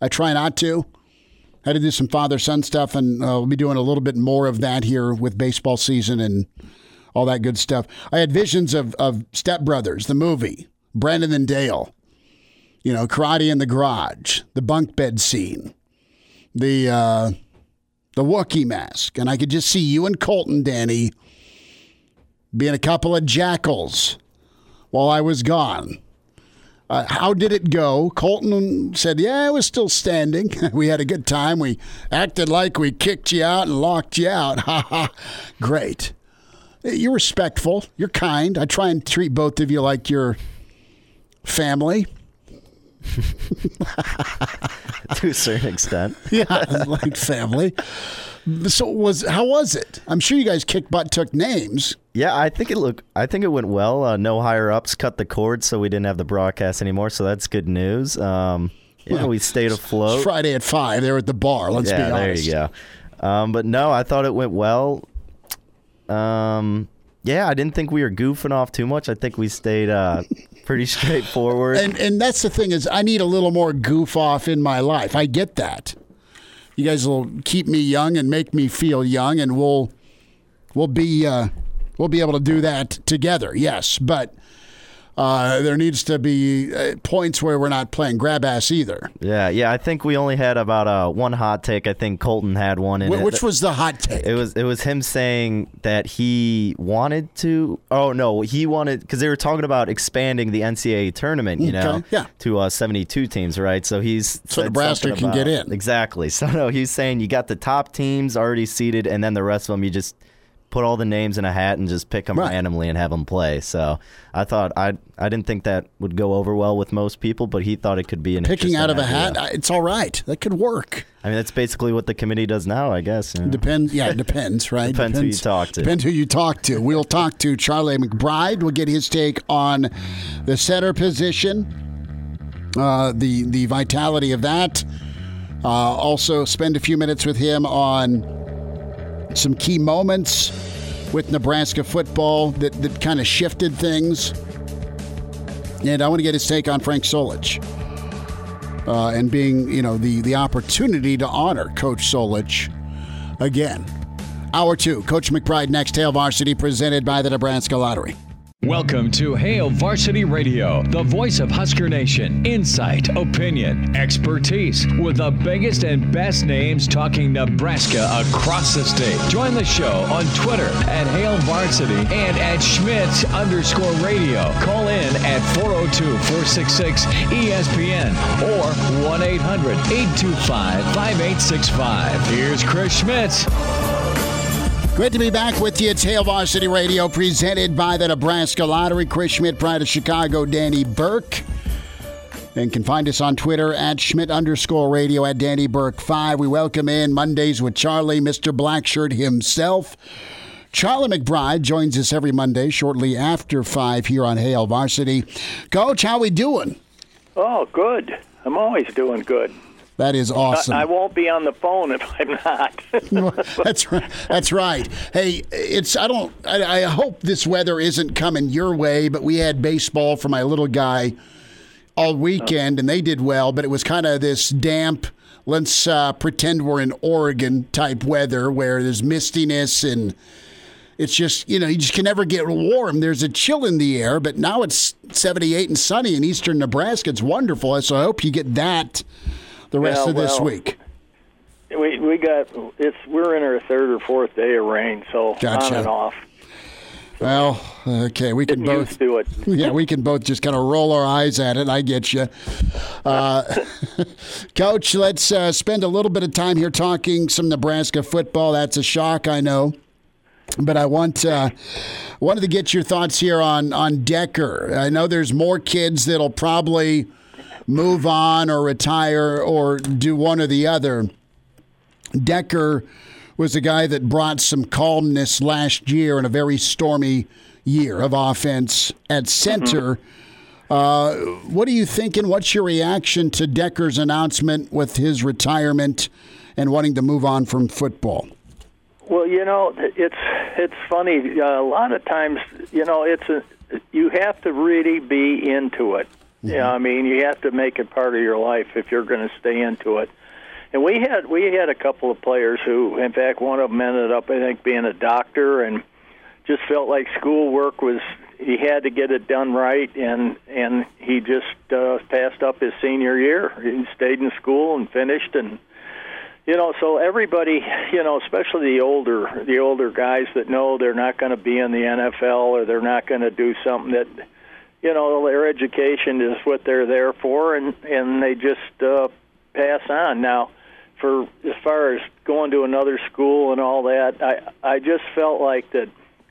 I try not to. I had to do some father-son stuff, and uh, we'll be doing a little bit more of that here with baseball season and all that good stuff. I had visions of, of Step Brothers, the movie, Brandon and Dale, you know, Karate in the Garage, the bunk bed scene, the uh, the Wookiee mask. And I could just see you and Colton, Danny, being a couple of jackals while I was gone. Uh, how did it go? Colton said, yeah, I was still standing. We had a good time. We acted like we kicked you out and locked you out. Ha ha. Great. You're respectful. You're kind. I try and treat both of you like you're family. To a certain extent. Yeah, like family. So was how was it? I'm sure you guys kicked butt, took names. Yeah, I think it look. I think it went well. Uh, no higher ups cut the cord, so we didn't have the broadcast anymore. So that's good news. Um, yeah, well, we stayed afloat. It's Friday at five. They were at the bar. Let's yeah, be honest. There you go. Um, but no, I thought it went well. Um, yeah, I didn't think we were goofing off too much. I think we stayed uh, pretty straightforward. And and that's the thing is, I need a little more goof off in my life. I get that. You guys will keep me young and make me feel young, and we'll we'll be uh, we'll be able to do that together. Yes, but uh, there needs to be uh, points where we're not playing grab ass either. Yeah, yeah. I think we only had about uh, one hot take. I think Colton had one in Wh- it. Which was the hot take? It was it was him saying that he wanted to. Oh no, he wanted because they were talking about expanding the N C double A tournament. You know, okay, yeah. to uh, seventy-two teams, right? So he's so Nebraska can about, get in exactly. So no, he's saying you got the top teams already seeded, and then the rest of them you just put all the names in a hat and just pick them right. randomly and have them play. So I thought I I didn't think that would go over well with most people, but he thought it could be an picking out of a idea. hat. It's all right. That could work. I mean, that's basically what the committee does now, I guess. You know? Depends. Yeah, it depends, right? Depends, depends who you talk to. Depends who you talk to. We'll talk to Charlie McBride. We'll get his take on the center position, uh, the the vitality of that. Uh, also, spend a few minutes with him on some key moments with Nebraska football that, that kind of shifted things. And I want to get his take on Frank Solich uh, and being, you know, the, the opportunity to honor Coach Solich again. Hour two, Coach McBride next. Hail Varsity presented by the Nebraska Lottery. Welcome to Hail Varsity Radio, the voice of Husker Nation. Insight, opinion, expertise, with the biggest and best names talking Nebraska across the state. Join the show on Twitter at Hail Varsity and at Schmidt underscore radio. Call in at four oh two, four six six, E S P N or one eight hundred, eight two five, five eight six five. Here's Chris Schmidt. Great to be back with you. It's Hail Varsity Radio presented by the Nebraska Lottery. Chris Schmidt, Pride of Chicago, Danny Burke. And can find us on Twitter at Schmidt underscore radio, at Danny Burke five. We welcome in Mondays with Charlie, Mister Blackshirt himself. Charlie McBride joins us every Monday shortly after five here on Hail Varsity. Coach, how we doing? Oh, good. I'm always doing good. That is awesome. I, I won't be on the phone if I'm not. That's right. That's right. Hey, it's I don't. I, I hope this weather isn't coming your way, but we had baseball for my little guy all weekend, and they did well. But it was kind of this damp. Let's uh, pretend we're in Oregon type weather where there's mistiness and it's just, you know, you just can never get warm. There's a chill in the air, but now it's seventy-eight and sunny in eastern Nebraska. It's wonderful. So I hope you get that the rest yeah, of this well, week. We we got it's we're in our third or fourth day of rain, so gotcha. on and off. Well, okay, we can Getting both used to it. Yeah, we can both just kind of roll our eyes at it. I get you, uh, Coach. Let's uh, spend a little bit of time here talking some Nebraska football. That's a shock, I know, but I want uh, wanted to get your thoughts here on on Decker. I know there's more kids that'll probably move on or retire or do one or the other. Decker was a guy that brought some calmness last year in a very stormy year of offense at center. Mm-hmm. Uh, what are you thinking? What's your reaction to Decker's announcement with his retirement and wanting to move on from football? Well, you know, it's it's funny. Uh, a lot of times, you know, it's a, you have to really be into it Mm-hmm. Yeah, I mean, you have to make it part of your life if you're going to stay into it. And we had we had a couple of players who, in fact, one of them ended up, I think, being a doctor and just felt like schoolwork was, he had to get it done right, and and he just uh, passed up his senior year. He stayed in school and finished, and you know, so everybody, you know, especially the older the older guys that know they're not going to be in the N F L or they're not going to do something that, you know, their education is what they're there for, and and they just uh, pass on. Now, for as far as going to another school and all that, I I just felt like that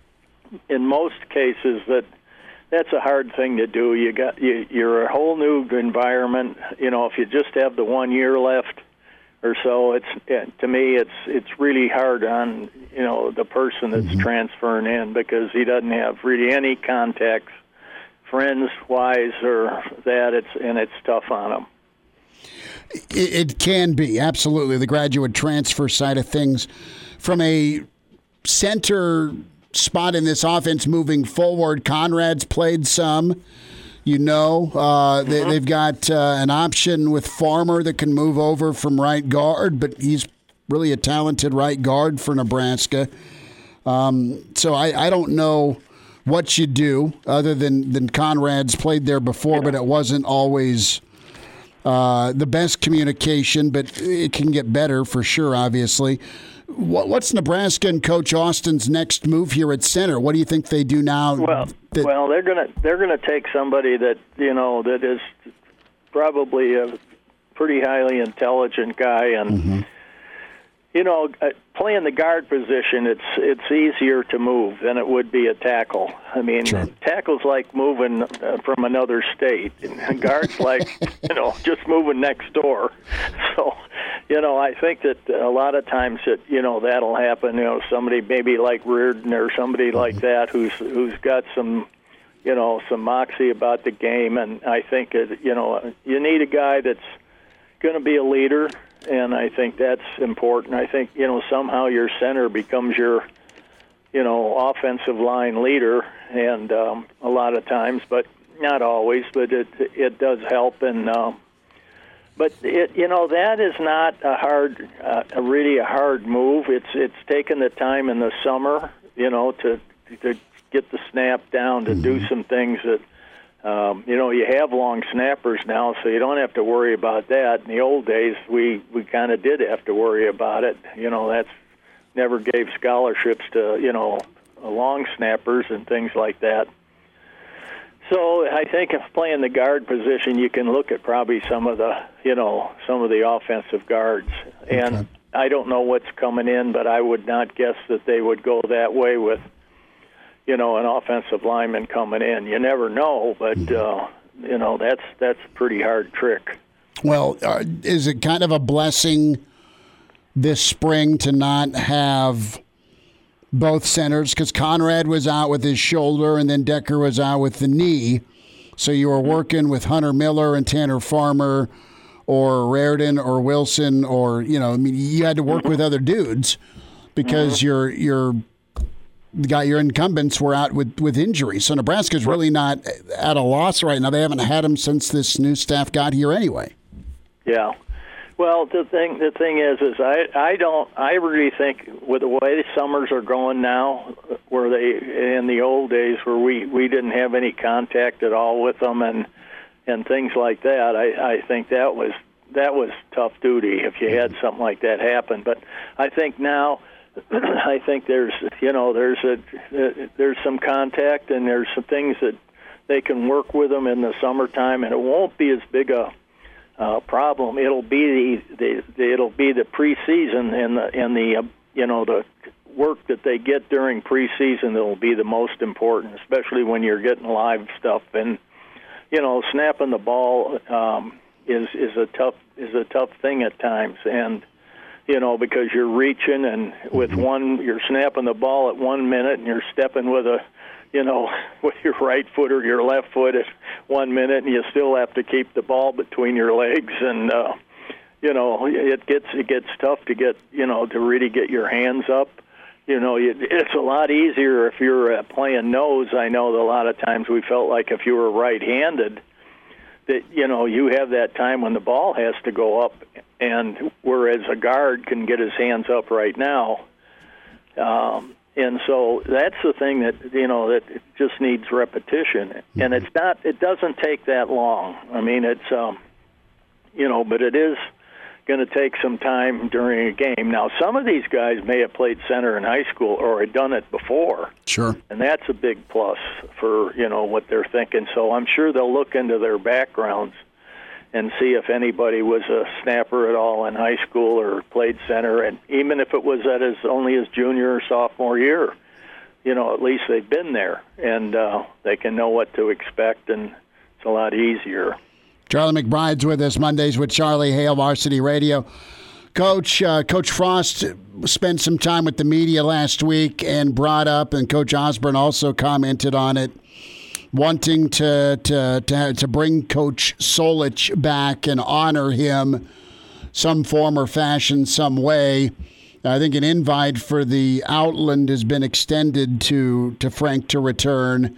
in most cases that that's a hard thing to do. You got you, you're a whole new environment. You know, if you just have the one year left or so, it's it, to me it's it's really hard on, you know, the person that's mm-hmm. transferring in, because he doesn't have really any contacts, friends wise or that. It's and it's tough on him. It, it can be, absolutely, the graduate transfer side of things. From a center spot in this offense moving forward, Conrad's played some. You know, uh, they, mm-hmm. they've got uh, an option with Farmer that can move over from right guard, but he's really a talented right guard for Nebraska. Um, so I, I don't know what you do other than, than Conrad's played there before, yeah. but it wasn't always uh, the best communication, but it can get better for sure, obviously. What, what's Nebraska and Coach Austin's next move here at center? What do you think they do now? Well, that, well, they're gonna they're gonna take somebody that, you know, that is probably a pretty highly intelligent guy, and mm-hmm. you know, playing the guard position, it's it's easier to move than it would be a tackle. I mean, sure. tackle's like moving uh, from another state, and guard's like, you know, just moving next door. So, you know, I think that a lot of times that, you know, that'll happen. You know, somebody maybe like Reardon or somebody mm-hmm. like that who's who's got some, you know, some moxie about the game, and I think it, you know, you need a guy that's going to be a leader. And I think that's important. I think, you know, somehow your center becomes your, you know, offensive line leader, and um, a lot of times, but not always, but it it does help. And um, but it, you know, that is not a hard, uh, a really a hard move. It's it's taken the time in the summer, you know, to to get the snap down, to mm-hmm. do some things that. Um, you know, you have long snappers now, so you don't have to worry about that. In the old days, we, we kind of did have to worry about it. You know, that's never gave scholarships to, you know, long snappers and things like that. So I think if playing the guard position, you can look at probably some of the, you know, some of the offensive guards. And okay. I don't know what's coming in, but I would not guess that they would go that way with, you know, an offensive lineman coming in. You never know, but, uh, you know, that's that's a pretty hard trick. Well, uh, is it kind of a blessing this spring to not have both centers? Because Conrad was out with his shoulder, and then Decker was out with the knee. So you were working with Hunter Miller and Tanner Farmer or Reardon or Wilson, or, you know, I mean, you had to work mm-hmm. with other dudes because mm-hmm. you're you're – the guy, your incumbents were out with, with injury. So Nebraska's really not at a loss right now. They haven't had him since this new staff got here anyway. Yeah. Well, the thing the thing is, is I, I don't I really think with the way the summers are going now, where they in the old days where we, we didn't have any contact at all with them and and things like that, I, I think that was that was tough duty if you had something like that happen. But I think now. I think there's, you know, there's a there's some contact, and there's some things that they can work with them in the summertime, and it won't be as big a uh, problem. It'll be the, the, the it'll be the preseason and the and the uh, you know the work that they get during preseason that will be the most important, especially when you're getting live stuff. And you know, snapping the ball um, is is a tough is a tough thing at times, and. You know, because you're reaching and with one, you're snapping the ball at one minute and you're stepping with a, you know, with your right foot or your left foot at one minute, and you still have to keep the ball between your legs. And, uh, you know, it gets it gets tough to get, you know, to really get your hands up. You know, it's a lot easier if you're uh, playing nose. I know that a lot of times we felt like if you were right-handed, that, you know, you have that time when the ball has to go up, and whereas a guard can get his hands up right now. Um, and so that's the thing that, you know, that it just needs repetition. Mm-hmm. And it's not, it doesn't take that long. I mean, it's, um, you know, but it is going to take some time during a game. Now, some of these guys may have played center in high school or had done it before. Sure. And that's a big plus for, you know, what they're thinking. So I'm sure they'll look into their backgrounds and see if anybody was a snapper at all in high school or played center. And even if it was at his, only his junior or sophomore year, you know, at least they've been there. And uh, they can know what to expect, and it's a lot easier. Charlie McBride's with us Mondays with Charlie Hale, Varsity Radio. Coach, uh, Coach Frost spent some time with the media last week and brought up, and Coach Osborne also commented on it, wanting to to to, to bring Coach Solich back and honor him some form or fashion, some way. I think an invite for the Outland has been extended to to Frank to return.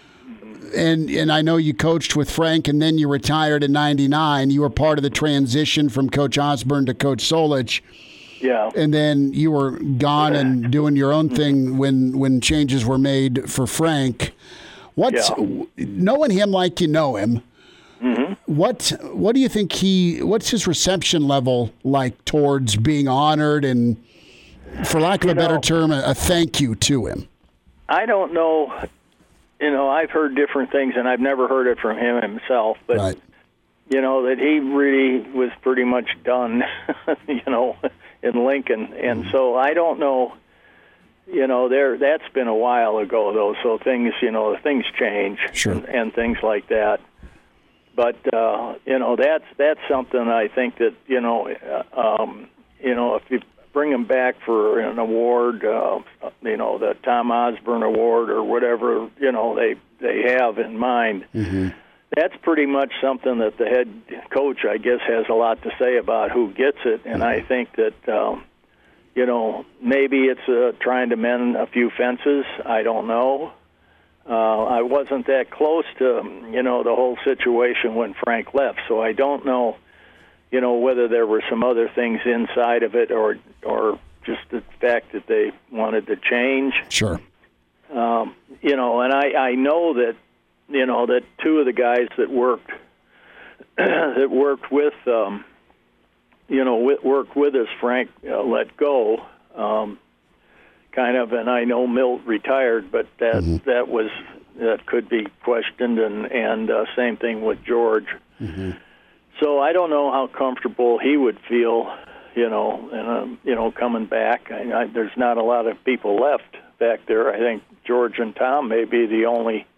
And and I know you coached with Frank, and then you retired in ninety-nine. You were part of the transition from Coach Osborne to Coach Solich. Yeah. And then you were gone and doing your own thing when, when changes were made for Frank. What's yeah. knowing him like you know him? Mm-hmm. What what do you think he? What's his reception level like towards being honored and, for lack of you a know, better term, a, a thank you to him? I don't know. You know, I've heard different things, and I've never heard it from him himself. But, right. you know, that he really was pretty much done, you know, in Lincoln. And mm. so I don't know, you know, there that's been a while ago, though. So things, you know, things change sure. and, and things like that. But, uh, you know, that's that's something I think that, you know, uh, um, you know, if you bring him back for an award, uh, you know, the Tom Osborne Award or whatever, you know, they they have in mind. Mm-hmm. That's pretty much something that the head coach, I guess, has a lot to say about who gets it. And mm-hmm. I think that, um, you know, maybe it's uh, trying to mend a few fences. I don't know. Uh, I wasn't that close to, you know, the whole situation when Frank left, so I don't know, you know, whether there were some other things inside of it or or just the fact that they wanted to change. Sure. Um, you know, and I, I know that, you know, that two of the guys that worked that worked with, um, you know, with, worked with us, Frank uh, let go, um, kind of, and I know Milt retired, but that mm-hmm. that was that could be questioned, and and uh, same thing with George. Mm-hmm. So I don't know how comfortable he would feel, you know, and um, you know, coming back. I, I, there's not a lot of people left back there. I think George and Tom may be the only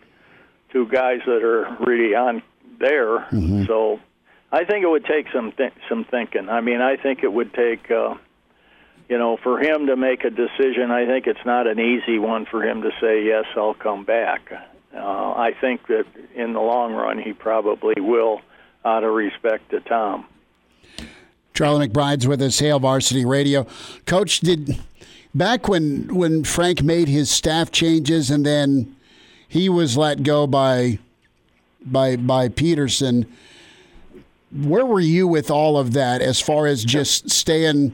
two guys that are really on there. Mm-hmm. So I think it would take some th- some thinking. I mean, I think it would take, uh, you know, for him to make a decision. I think it's not an easy one for him to say, yes, I'll come back. Uh, I think that in the long run, he probably will, out of respect to Tom. Charlie McBride's with us, Hale Varsity Radio. Coach, did back when when Frank made his staff changes and then he was let go by by by Peterson, where were you with all of that as far as just staying?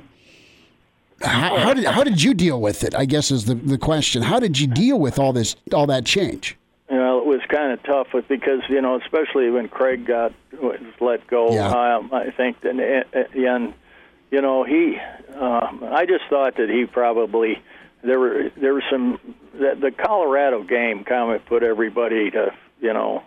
How, how did how did you deal with it? I guess is the, the question. How did you deal with all this all that change? You know, it was kind of tough because, you know, especially when Craig got was let go. Yeah. Um, I think that, and you know, he. Um, I just thought that he probably there were there were some the, the Colorado game kind of put everybody to, you know,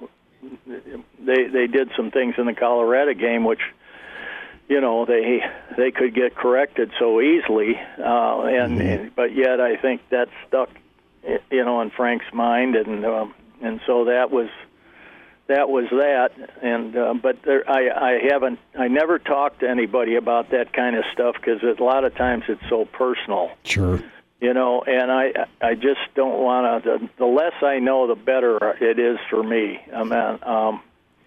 they they did some things in the Colorado game which, you know, they they could get corrected so easily, uh, and, mm-hmm. and but yet I think that stuck, you know, in Frank's mind, and um, and so that was that was that, and uh, but there, I I haven't I never talked to anybody about that kind of stuff because a lot of times it's so personal. Sure. You know, and I I just don't want to. The, the less I know, the better it is for me. I mean, um,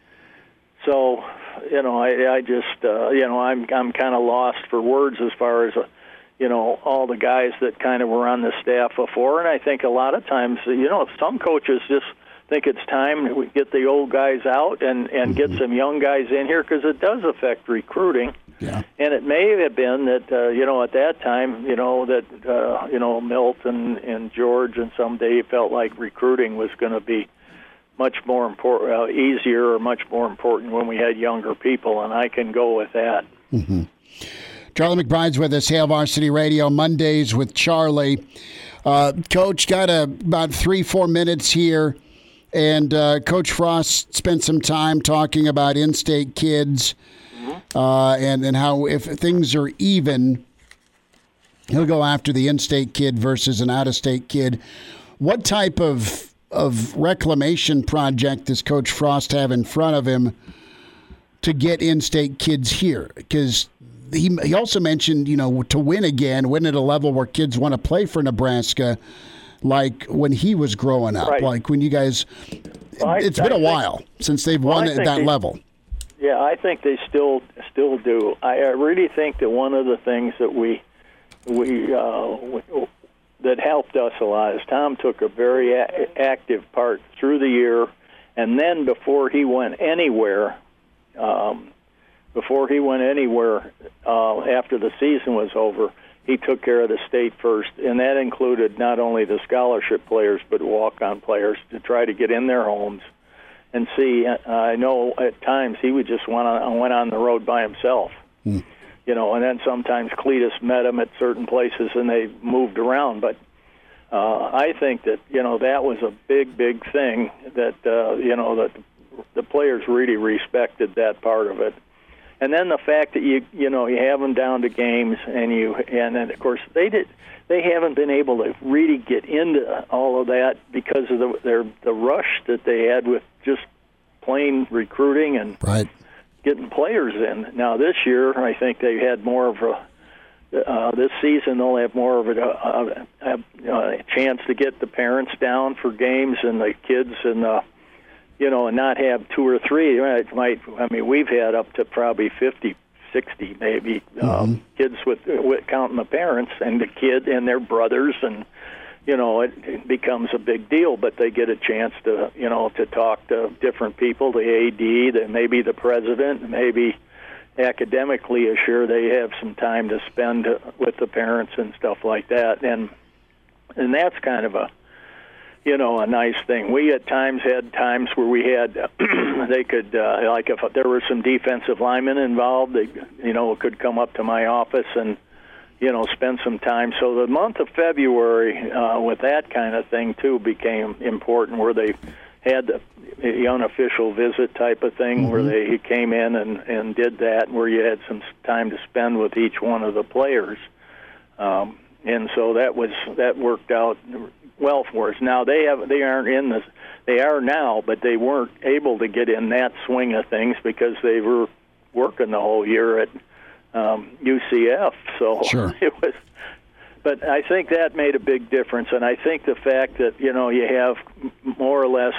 so. You know, I, I just, uh, you know, I'm I'm kind of lost for words as far as, uh, you know, all the guys that kind of were on the staff before. And I think a lot of times, you know, some coaches just, think it's time that we get the old guys out and, and mm-hmm. get some young guys in here, because it does affect recruiting. Yeah. And it may have been that, uh, you know, at that time, you know, that, uh, you know, Milt and, and George and someday felt like recruiting was going to be much more important, uh, easier or much more important when we had younger people, and I can go with that. Mm-hmm. Charlie McBride's with us, Hail Varsity Radio, Mondays with Charlie. Uh, Coach, got a, about three, four minutes here, and uh, Coach Frost spent some time talking about in-state kids. Uh, and, and how if things are even, he'll go after the in-state kid versus an out-of-state kid. What type of of reclamation project does Coach Frost have in front of him to get in-state kids here? Because he, he also mentioned, you know, to win again, win at a level where kids want to play for Nebraska, like when he was growing up, right. like when you guys, well, I, it's been I a while think, since they've well, won at that they, level. Yeah, I think they still still do. I, I really think that one of the things that we we, uh, we that helped us a lot is Tom took a very a- active part through the year, and then before he went anywhere, um, before he went anywhere uh, after the season was over, he took care of the state first, and that included not only the scholarship players but walk-on players to try to get in their homes. And see, uh, I know at times he would just went on, went on the road by himself, mm. you know, and then sometimes Cletus met him at certain places and they moved around. But uh, I think that, you know, that was a big, big thing that, uh, you know, that the players really respected that part of it. And then the fact that you, you know, you have them down to games and you, and then of course they did, they haven't been able to really get into all of that because of the their the rush that they had with just plain recruiting and right. getting players in. Now this year, I think they had more of a. Uh, this season, they'll have more of a, a, a, a chance to get the parents down for games and the kids, and uh, you know, and not have two or three. It might. I mean, we've had up to probably fifty. sixty maybe mm-hmm. um, kids with, with counting the parents and the kid and their brothers, and you know it, it becomes a big deal. But they get a chance to you know to talk to different people, the A D, the, maybe the president, maybe academically assure they have some time to spend with the parents and stuff like that, and and that's kind of a you know, a nice thing. We at times had times where we had, uh, they could, uh, like if there were some defensive linemen involved, they, you know, could come up to my office and, you know, spend some time. So the month of February uh, with that kind of thing, too, became important, where they had the, the unofficial visit type of thing, mm-hmm. where they came in and, and did that, where you had some time to spend with each one of the players. Um, and so that was that worked out well for us. Now they have they aren't in the they are now, but they weren't able to get in that swing of things because they were working the whole year at um, U C F. So sure. it was. But I think that made a big difference, and I think the fact that you know you have more or less,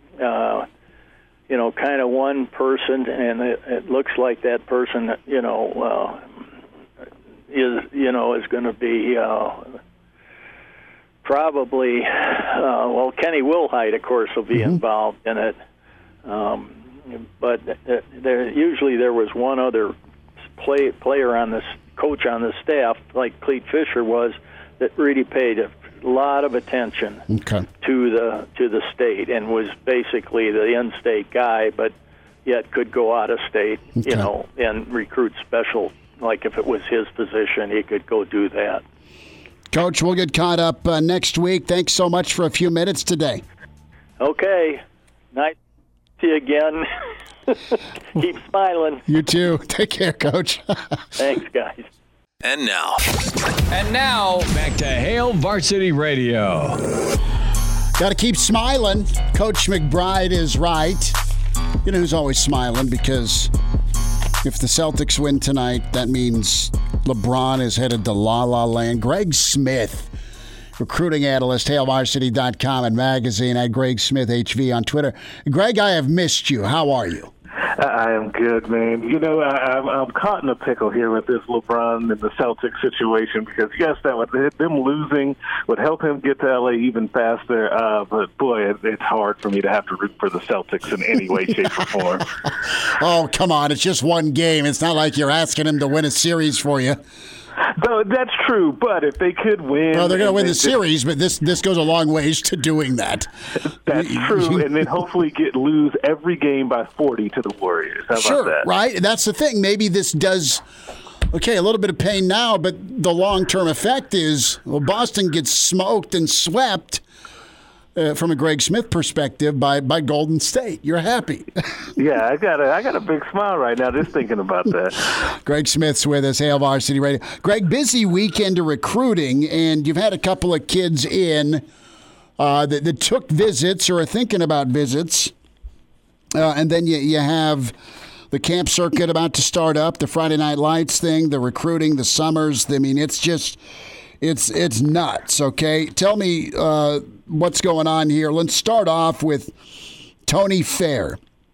uh, you know, kind of one person, and it, it looks like that person, you know, uh, is you know is going to be. Uh, Probably, uh, well, Kenny Wilhite, of course, will be mm-hmm. involved in it. Um, but there, usually there was one other play, player on this, coach on the staff, like Clete Fisher was, that really paid a lot of attention okay. to the to the state and was basically the in-state guy, but yet could go out of state, okay. you know, and recruit special. Like if it was his position, he could go do that. Coach, we'll get caught up uh, next week. Thanks so much for a few minutes today. Okay. Nice to see you again. Keep smiling. You too. Take care, Coach. Thanks, guys. And now. And now, back to Hail Varsity Radio. Got to keep smiling. Coach McBride is right. You know who's always smiling, because if the Celtics win tonight, that means LeBron is headed to La La Land. Greg Smith, recruiting analyst, hail varsity dot com and magazine, at Greg Smith H V on Twitter. Greg, I have missed you. How are you? I am good, man. You know, I, I'm, I'm caught in a pickle here with this LeBron and the Celtics situation because, yes, that would, them losing would help him get to L A even faster. Uh, but, boy, it, it's hard for me to have to root for the Celtics in any way, shape, or form. Oh, come on. It's just one game. It's not like you're asking him to win a series for you. No, that's true, but if they could win... Well, they're going to win the just, series, but this this goes a long ways to doing that. That's true, and then hopefully get lose every game by forty to the Warriors. How sure, about that? Right? That's the thing. Maybe this does... Okay, a little bit of pain now, but the long-term effect is, well, Boston gets smoked and swept uh, from a Greg Smith perspective by, by Golden State. You're happy. Yeah, I got a, I got a big smile right now just thinking about that. Greg Smith's with us, Hail Varsity Radio. Greg, busy weekend of recruiting, and you've had a couple of kids in uh, that, that took visits or are thinking about visits, uh, and then you, you have the camp circuit about to start up, the Friday Night Lights thing, the recruiting, the summers. I mean, it's just, it's it's nuts, okay? Tell me uh, what's going on here. Let's start off with Tony Fair.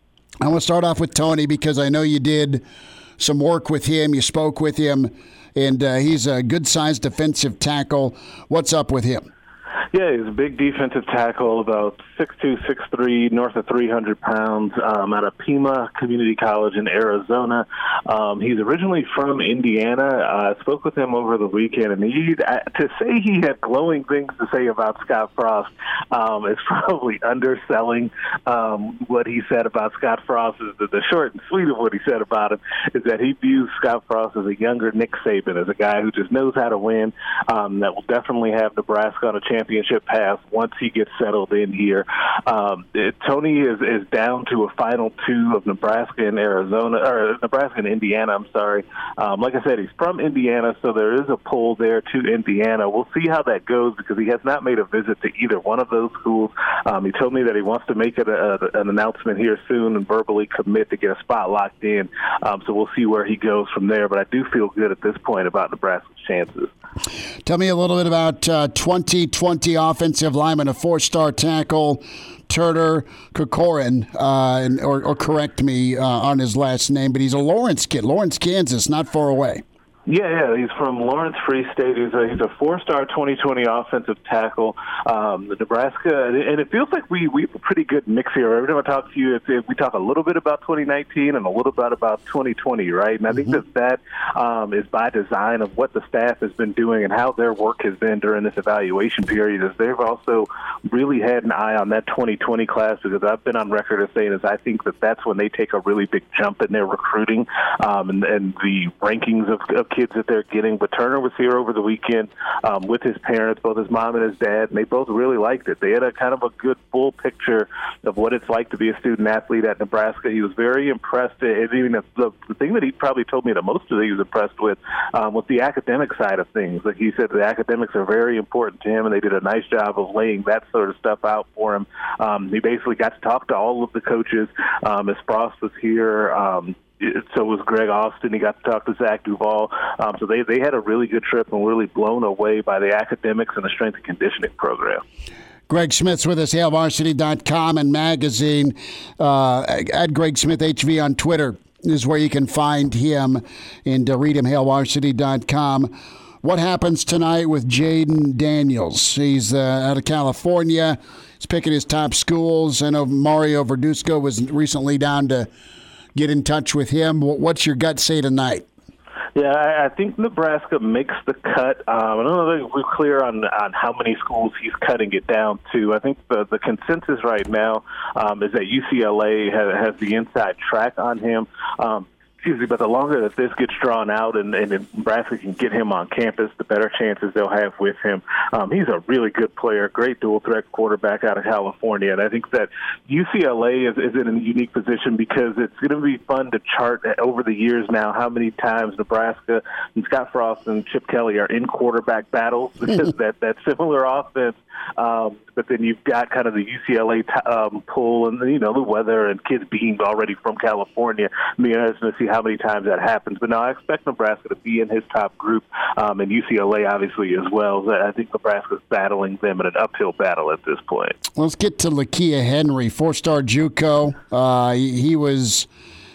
I want to start off with Tony because I know you did some work with him. You spoke with him, and uh, he's a good-sized defensive tackle. What's up with him? Yeah, he's a big defensive tackle, about six two, six three, north of three hundred pounds, um, out of Pima Community College in Arizona. Um, he's originally from Indiana. I uh, spoke with him over the weekend, and he, uh, to say he had glowing things to say about Scott Frost um, is probably underselling um, what he said about Scott Frost. Is the, the short and sweet of what he said about him is that he views Scott Frost as a younger Nick Saban, as a guy who just knows how to win, um, that will definitely have Nebraska on a championship path once he gets settled in here. Um, it, Tony is, is down to a final two of Nebraska and Arizona, or Nebraska and Indiana, I'm sorry. Um, like I said, he's from Indiana, so there is a pull there to Indiana. We'll see how that goes because he has not made a visit to either one of those schools. Um, he told me that he wants to make it a, a, an announcement here soon and verbally commit to get a spot locked in. Um, so we'll see where he goes from there, but I do feel good at this point about Nebraska's chances. Tell me a little bit about uh, twenty twenty offensive lineman, a four-star tackle, Turner Corcoran, uh, and, or, or correct me uh, on his last name, but he's a Lawrence kid, Lawrence, Kansas, not far away. Yeah, yeah, he's from Lawrence Free State. He's a, he's a four-star twenty twenty offensive tackle. Um, the Nebraska, and it feels like we we have a pretty good mix here. Every time I talk to you, it's, we talk a little bit about twenty nineteen and a little bit about twenty twenty, right? And I think mm-hmm. that that um, is by design of what the staff has been doing and how their work has been during this evaluation period. Is they've also really had an eye on that twenty twenty class because I've been on record as saying is I think that that's when they take a really big jump in their recruiting um, and, and the rankings of, of kids that they're getting. But Turner was here over the weekend um, with his parents, both his mom and his dad, and they both really liked it. They had a kind of a good full picture of what it's like to be a student athlete at Nebraska. He was very impressed. And even the, the thing that he probably told me the most that he was impressed with um, was the academic side of things. Like he said, the academics are very important to him, and they did a nice job of laying that sort of stuff out for him. Um, he basically got to talk to all of the coaches um, as Frost was here. Um, So was Greg Austin. He got to talk to Zach Duval. Um, so they, they had a really good trip and were really blown away by the academics and the strength and conditioning program. Greg Smith's with us, hail varsity dot com and magazine. Uh, at Greg Smith H V on Twitter is where you can find him, and uh, read him, hail varsity dot com. What happens tonight with Jaden Daniels? He's uh, out of California. He's picking his top schools. I know Mario Verduzco was recently down to get in touch with him. What's your gut say tonight? Yeah, I, I think Nebraska makes the cut. Um, I don't know if we're clear on, on how many schools he's cutting it down to. I think the, the consensus right now um, is that U C L A has, has the inside track on him. Um, Excuse me, but the longer that this gets drawn out and, and Nebraska can get him on campus, the better chances they'll have with him. Um, he's a really good player, great dual-threat quarterback out of California, and I think that U C L A is, is in a unique position because it's going to be fun to chart over the years now how many times Nebraska and Scott Frost and Chip Kelly are in quarterback battles because that, that similar offense. Um, but then you've got kind of the U C L A t- um, pull and, you know, the weather and kids being already from California. I mean, I'm interested to see how many times that happens. But now I expect Nebraska to be in his top group um, and U C L A obviously as well. I think Nebraska's battling them in an uphill battle at this point. Let's get to Lakia Henry, four-star JUCO. Uh, he, he was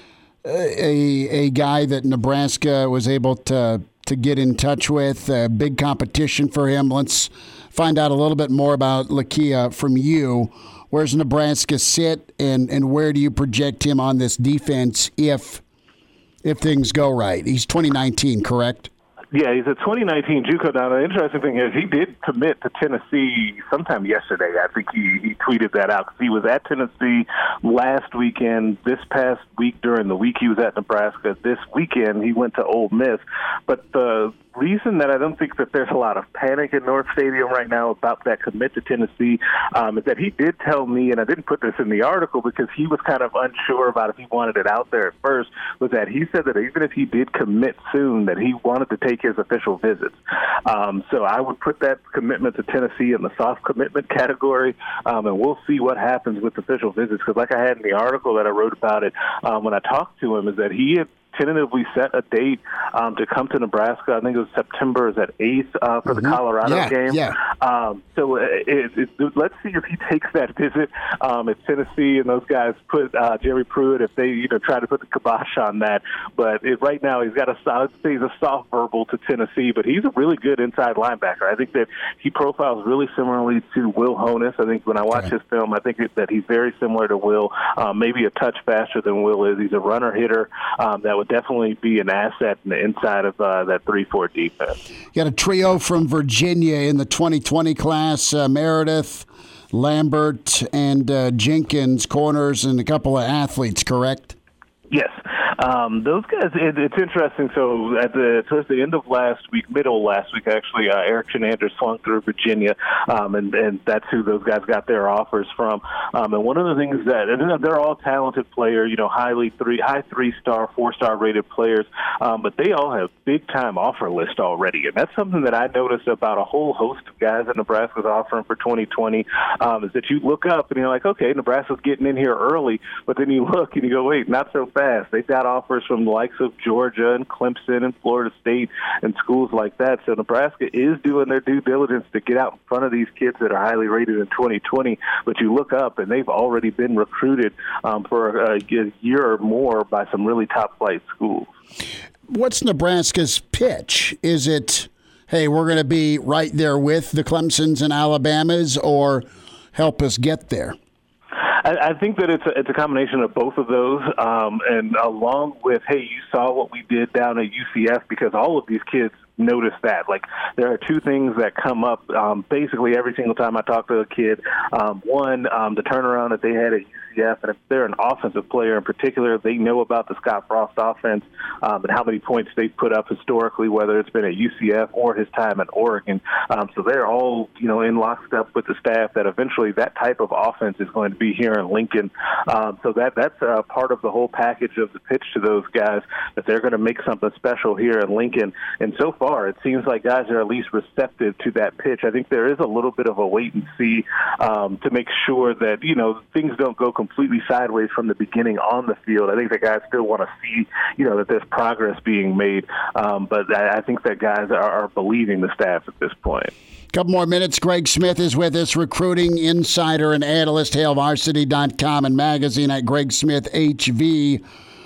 a a guy that Nebraska was able to to get in touch with. A big competition for him. Let's find out a little bit more about Lakia from you. Where's Nebraska sit, and, and where do you project him on this defense if if things go right? He's twenty nineteen, correct? Yeah, he's a twenty nineteen JUCO. Now, the interesting thing is he did commit to Tennessee sometime yesterday. I think he, he tweeted that out because he was at Tennessee last weekend. This past week during the week he was at Nebraska. This weekend he went to Ole Miss. But the reason that I don't think that there's a lot of panic in North Stadium right now about that commit to Tennessee um, is that he did tell me, and I didn't put this in the article because he was kind of unsure about if he wanted it out there at first, was that he said that even if he did commit soon, that he wanted to take his official visits. Um, so I would put that commitment to Tennessee in the soft commitment category, um, and we'll see what happens with official visits because like I had in the article that I wrote about it um, when I talked to him is that he had tentatively set a date um, to come to Nebraska. I think it was September is that eighth uh, for mm-hmm. the Colorado yeah, game. Yeah. Um, so it, it, it, let's see if he takes that visit. Um, if Tennessee and those guys put uh, Jerry Pruitt, if they you know try to put the kibosh on that. But it, right now he's got a solid, he's a soft verbal to Tennessee, but he's a really good inside linebacker. I think that he profiles really similarly to Will Honus. I think when I watch okay. his film, I think that he's very similar to Will, um, maybe a touch faster than Will is. He's a runner hitter um, that would definitely be an asset in the inside of uh, that three four defense. You got a trio from Virginia in the twenty twenty class, uh, Meredith, Lambert, and uh, Jenkins, corners, and a couple of athletes, correct? Yes. Um, those guys, it, it's interesting. So at the towards the end of last week, middle of last week, actually, uh, Eric Chenander swung through Virginia, um, and, and that's who those guys got their offers from. Um, and one of the things that, and they're all talented players, you know, highly three, high three-star, four-star rated players, um, but they all have big-time offer list already. And that's something that I noticed about a whole host of guys that Nebraska's offering for twenty twenty, um, is that you look up and you're like, okay, Nebraska's getting in here early, but then you look and you go, wait, not so fast. They've got offers from the likes of Georgia and Clemson and Florida State and schools like that. So Nebraska is doing their due diligence to get out in front of these kids that are highly rated in twenty twenty. But you look up and they've already been recruited um, for a, a year or more by some really top flight schools. What's Nebraska's pitch? Is it, hey, we're going to be right there with the Clemsons and Alabamas, or help us get there? I, I think that it's a, it's a combination of both of those, um, and along with, hey, you saw what we did down at U C F, because all of these kids notice that. Like, there are two things that come up um, basically every single time I talk to a kid. Um, one, um, the turnaround that they had at U C F, and if they're an offensive player in particular, they know about the Scott Frost offense um, and how many points they've put up historically, whether it's been at U C F or his time at Oregon. Um, so they're all, you know, in lockstep with the staff that eventually that type of offense is going to be here in Lincoln. Um, so that that's uh, part of the whole package of the pitch to those guys, that they're going to make something special here in Lincoln. And so far, it seems like guys are at least receptive to that pitch. I think there is a little bit of a wait and see um, to make sure that, you know, things don't go completely sideways from the beginning on the field. I think the guys still want to see, you know, that there's progress being made. Um, but I, I think that guys are, are believing the staff at this point. Couple more minutes. Greg Smith is with us, recruiting insider and analyst, hail varsity dot com and magazine at Greg Smith H V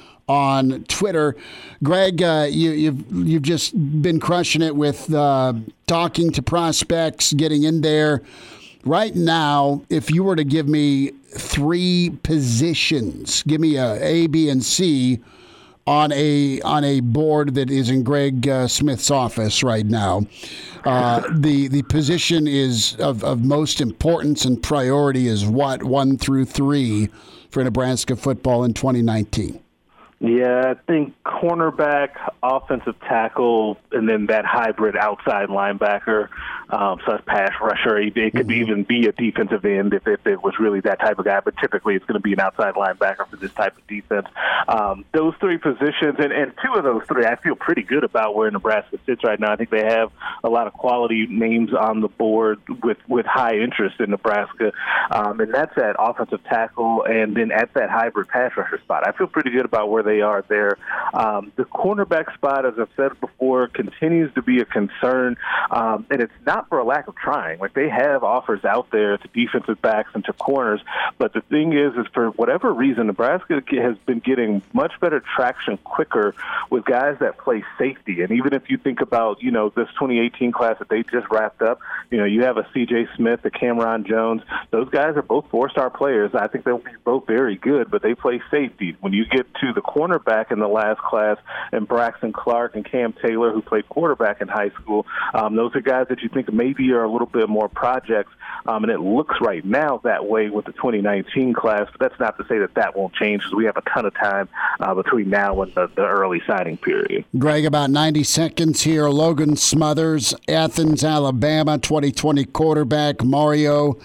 on Twitter. Greg, uh, you, you've you've just been crushing it with uh, talking to prospects, getting in there. Right now, if you were to give me three positions, give me a A, B, and C on a on a board that is in Greg uh, Smith's office right now. Uh, the the position is of, of most importance and priority is what, one through three for Nebraska football in twenty nineteen? Yeah, I think cornerback, offensive tackle, and then that hybrid outside linebacker, um, so that's pass rusher. It could mm-hmm. even be a defensive end if, if it was really that type of guy, but typically it's going to be an outside linebacker for this type of defense. Um, those three positions, and, and two of those three, I feel pretty good about where Nebraska sits right now. I think they have a lot of quality names on the board with, with high interest in Nebraska, um, and that's at offensive tackle and then at that hybrid pass rusher spot. I feel pretty good about where they are there. Um, the cornerback spot, as I've said before, continues to be a concern, um, and it's not not for a lack of trying. Like, they have offers out there to defensive backs and to corners, but the thing is, is for whatever reason, Nebraska has been getting much better traction quicker with guys that play safety. And even if you think about, you know, this twenty eighteen class that they just wrapped up, you know, you have a C J Smith, a Cameron Jones. Those guys are both four-star players. I think they'll be both very good, but they play safety. When you get to the cornerback in the last class, and Braxton Clark and Cam Taylor, who played quarterback in high school, um, those are guys that you think maybe are a little bit more projects, um, and it looks right now that way with the twenty nineteen class, but that's not to say that that won't change, because we have a ton of time uh, between now and the, the early signing period. Greg, about ninety seconds here. Logan Smothers, Athens, Alabama, twenty twenty quarterback. Mario,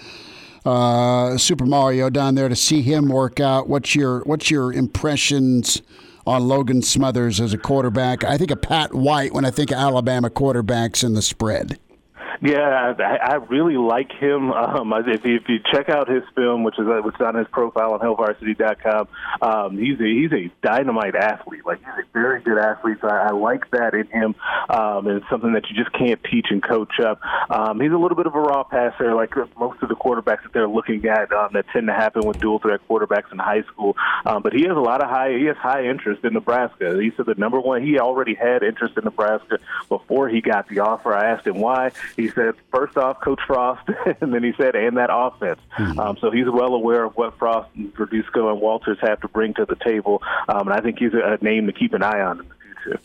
uh, Super Mario down there to see him work out. What's your what's your impressions on Logan Smothers as a quarterback? I think of Pat White when I think of Alabama quarterbacks in the spread. Yeah, I, I really like him. Um, if, you, if you check out his film, which is uh, which is on his profile on Hail Varsity dot com, um, he's a he's a dynamite athlete. Like, he's a very good athlete. So I, I like that in him. Um, and it's something that you just can't teach and coach up. Um, he's a little bit of a raw passer, like most of the quarterbacks that they're looking at um, that tend to happen with dual threat quarterbacks in high school. Um, but he has a lot of high he has high interest in Nebraska. He said the number one he already had interest in Nebraska before he got the offer. I asked him why. He said, first off, Coach Frost, and then he said, and that offense. Mm-hmm. Um, so he's well aware of what Frost and Verduzco and Walters have to bring to the table, um, and I think he's a, a name to keep an eye on in the future.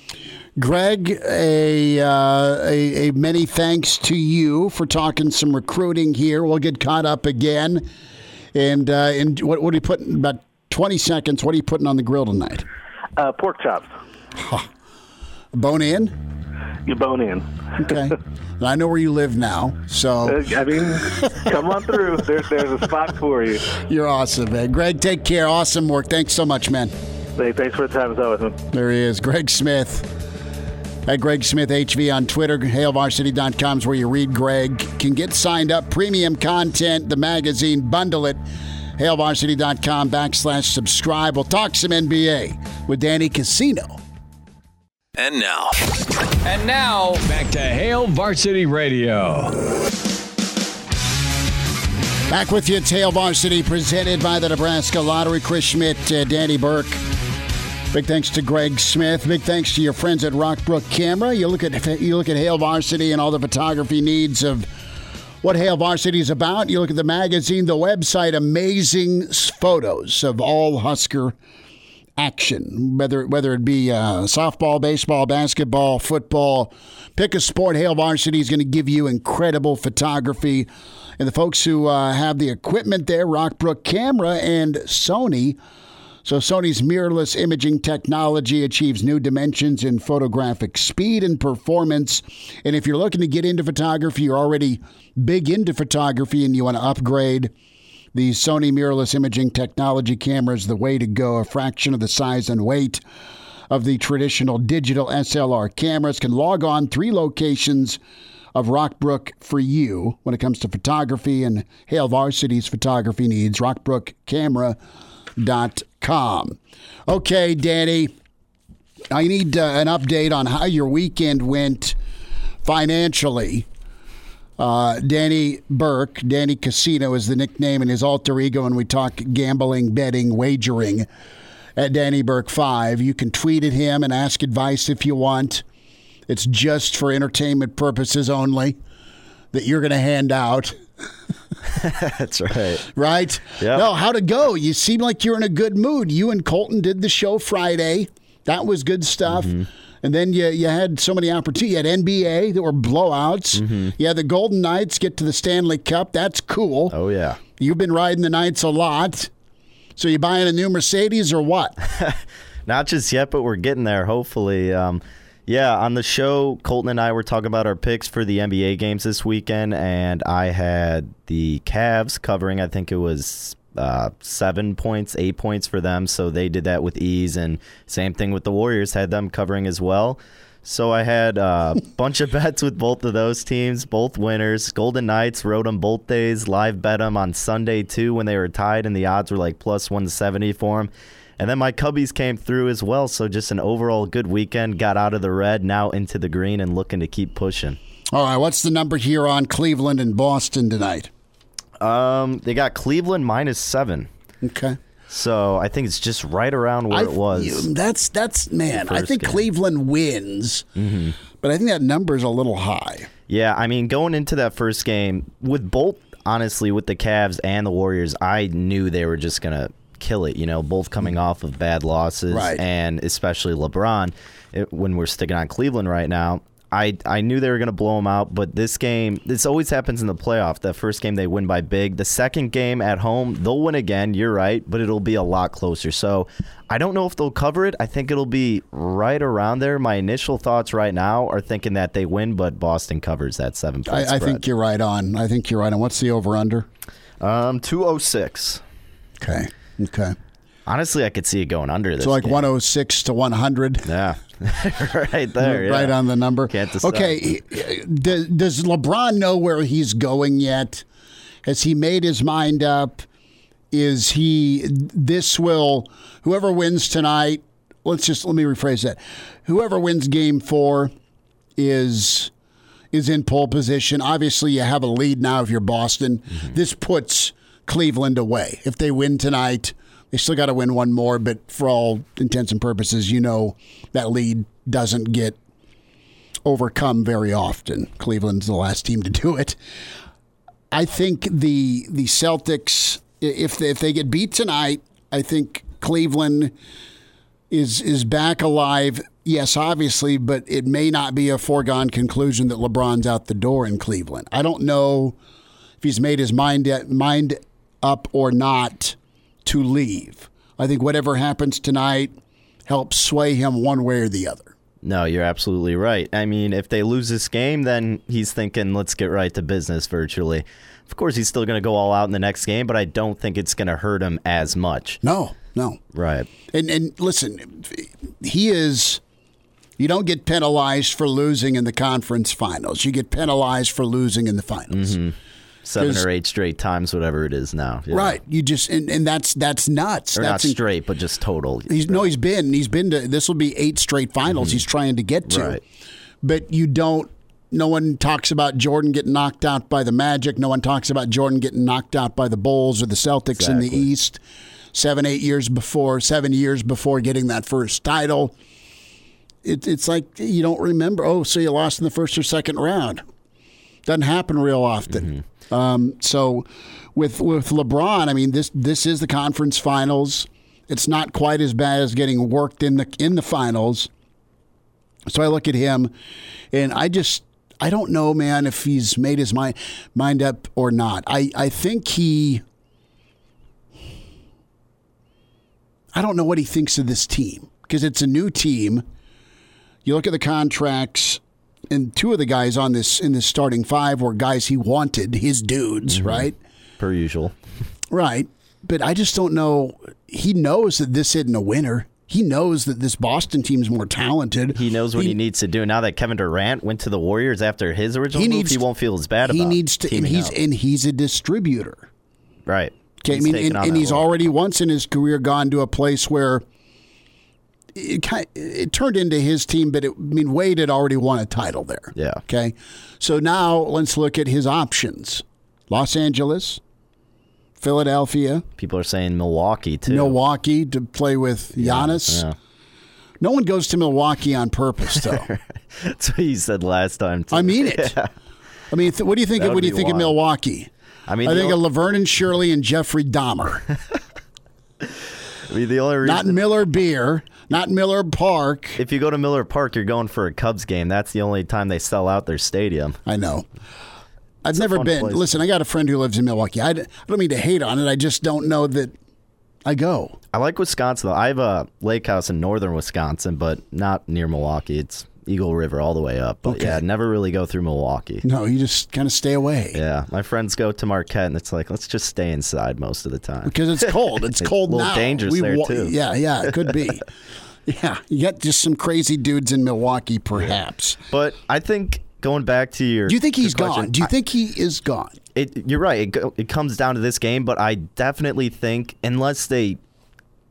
Greg, a, uh, a, a many thanks to you for talking some recruiting here. We'll get caught up again. And, uh, and what, what are you putting, about twenty seconds, what are you putting on the grill tonight? Uh, pork chops. Huh. Bone in? You bone in. Okay. I know where you live now, so. Uh, I mean, come on through. There, there's a spot for you. You're awesome, man. Greg, take care. Awesome work. Thanks so much, man. Hey, thanks for the time as always, man. There he is, Greg Smith. At Greg Smith H V on Twitter. Hail Varsity dot com is where you read Greg. Can get signed up. Premium content, the magazine, bundle it. Hail Varsity dot com backslash subscribe. We'll talk some N B A with Danny Casino. And now. And now, back to Hail Varsity Radio. Back with you, it's Hail Varsity, presented by the Nebraska Lottery. Chris Schmidt, uh, Danny Burke. Big thanks to Greg Smith. Big thanks to your friends at Rockbrook Camera. You look at you look at Hail Varsity and all the photography needs of what Hail Varsity is about. You look at the magazine, the website, amazing photos of all Husker action, whether whether it be uh, softball, baseball, basketball, football. Pick a sport. Hail Varsity is going to give you incredible photography. And the folks who uh, have the equipment there, Rockbrook Camera and Sony. So Sony's mirrorless imaging technology achieves new dimensions in photographic speed and performance. And if you're looking to get into photography, you're already big into photography and you want to upgrade, the Sony mirrorless imaging technology camera is the way to go. A fraction of the size and weight of the traditional digital S L R cameras. Can log on three locations of Rockbrook for you when it comes to photography and Hail Varsity's photography needs. rockbrook camera dot com. Okay, Danny, I need uh, an update on how your weekend went financially. Uh, Danny Burke, Danny Casino is the nickname in his alter ego when we talk gambling, betting, wagering at Danny Burke five. You can tweet at him and ask advice if you want. It's just for entertainment purposes only that you're going to hand out. That's right. Right? Yeah. No, how'd it go? You seem like you're in a good mood. You and Colton did the show Friday. That was good stuff. Mm-hmm. And then you you had so many opportunities. You had N B A that were blowouts. Mm-hmm. You had the Golden Knights get to the Stanley Cup. That's cool. Oh, yeah. You've been riding the Knights a lot. So you buying a new Mercedes or what? Not just yet, but we're getting there, hopefully. Um, yeah, on the show, Colton and I were talking about our picks for the N B A games this weekend, and I had the Cavs covering, I think it was uh, seven points, eight points for them, so they did that with ease, and same thing with the Warriors, had them covering as well. So I had a bunch of bets with both of those teams, both winners. Golden Knights rode them both days, live bet them on Sunday too when they were tied, and the odds were like plus one seventy for them. And then my Cubbies came through as well, so just an overall good weekend. Got out of the red, now into the green, and looking to keep pushing. All right, what's the number here on Cleveland and Boston tonight? Um, they got Cleveland minus seven. Okay. So I think it's just right around where I, it was. That's, that's man, I think game. Cleveland wins, mm-hmm. but I think that number is a little high. Yeah, I mean, going into that first game, with both, honestly, with the Cavs and the Warriors, I knew they were just going to kill it, you know, both coming off of bad losses, right. and especially LeBron, it, when we're sticking on Cleveland right now. I, I knew they were going to blow them out, but this game, this always happens in the playoff. The first game, they win by big. The second game at home, they'll win again, you're right, but it'll be a lot closer. So I don't know if they'll cover it. I think it'll be right around there. My initial thoughts right now are thinking that they win, but Boston covers that seven-point I, spread. I think you're right on. I think you're right on. What's the over-under? Um, two oh six. Okay, okay. Honestly, I could see it going under this. So like game. one oh six to one hundred. Yeah, right there. Right yeah. on the number. Can't decide. Okay, does, does LeBron know where he's going yet? Has he made his mind up? Is he, this will, whoever wins tonight, let's just, let me rephrase that. Whoever wins game four is is in pole position. Obviously, you have a lead now if you're Boston. Mm-hmm. This puts Cleveland away. If they win tonight, they still got to win one more, but for all intents and purposes, you know that lead doesn't get overcome very often. Cleveland's the last team to do it. I think the the Celtics, if they, if they get beat tonight, I think Cleveland is is back alive. Yes, obviously, but it may not be a foregone conclusion that LeBron's out the door in Cleveland. I don't know if he's made his mind mind up or not to leave. I think whatever happens tonight helps sway him one way or the other. No, you're absolutely right. I mean, if they lose this game, then he's thinking, let's get right to business virtually. Of course, he's still going to go all out in the next game, but I don't think it's going to hurt him as much. No, no. Right. And and listen, he is, you don't get penalized for losing in the conference finals. You get penalized for losing in the finals. Mm-hmm. Seven or eight straight times, whatever it is now. Yeah. Right. You just and, and that's that's nuts. Or that's not straight, in, but just total. He's no, he's been he's been to this will be eight straight finals. Mm-hmm. He's trying to get to. Right. But you don't. No one talks about Jordan getting knocked out by the Magic. No one talks about Jordan getting knocked out by the Bulls or the Celtics exactly. in the East. Seven, eight years before, seven years before getting that first title. It, it's like you don't remember. Oh, so you lost in the first or second round. Doesn't happen real often. Mm-hmm. Um, so with with LeBron, I mean this this is the conference finals. It's not quite as bad as getting worked in the in the finals. So I look at him, and I just I don't know, man, if he's made his mind mind up or not. I, I think he I don't know what he thinks of this team because it's a new team. You look at the contracts. And two of the guys on this in this starting five were guys he wanted, his dudes, mm-hmm. right? Per usual. Right. But I just don't know. He knows that this isn't a winner. He knows that this Boston team's more talented. He knows what he, he needs to do. Now that Kevin Durant went to the Warriors after his original he move, needs, he won't feel as bad he about needs to, and he's, and he's a distributor. Right. Okay, I mean, and, and he's role. already once in his career gone to a place where It, kind of, it turned into his team, but it, I mean, Wade had already won a title there. Yeah. Okay. So now let's look at his options: Los Angeles, Philadelphia. People are saying Milwaukee too. Milwaukee to play with Giannis. Yeah, yeah. No one goes to Milwaukee on purpose, though. That's what you said last time too. I mean it. Yeah. I mean, th- what do you think? Of, what do you think wild. of Milwaukee? I mean, I think only- of Laverne and Shirley and Jeffrey Dahmer. I mean, the only reason not Miller Beer. Not Miller Park. If you go to Miller Park, you're going for a Cubs game. That's the only time they sell out their stadium. I know. I've it's never been. Place. Listen, I got a friend who lives in Milwaukee. I, I don't mean to hate on it. I just don't know that I go. I like Wisconsin, though. I have a lake house in northern Wisconsin, but not near Milwaukee. It's Eagle River all the way up. But okay. yeah, never really go through Milwaukee. No, you just kind of stay away. Yeah, my friends go to Marquette, and it's like, let's just stay inside most of the time. Because it's cold. It's, it's cold now. It's a little now. dangerous we, there, too. Yeah, yeah, it could be. Yeah, you got just some crazy dudes in Milwaukee, perhaps. But I think going back to your, do you think he's question, gone? Do you I, think he is gone? It, you're right. It, it comes down to this game, but I definitely think unless they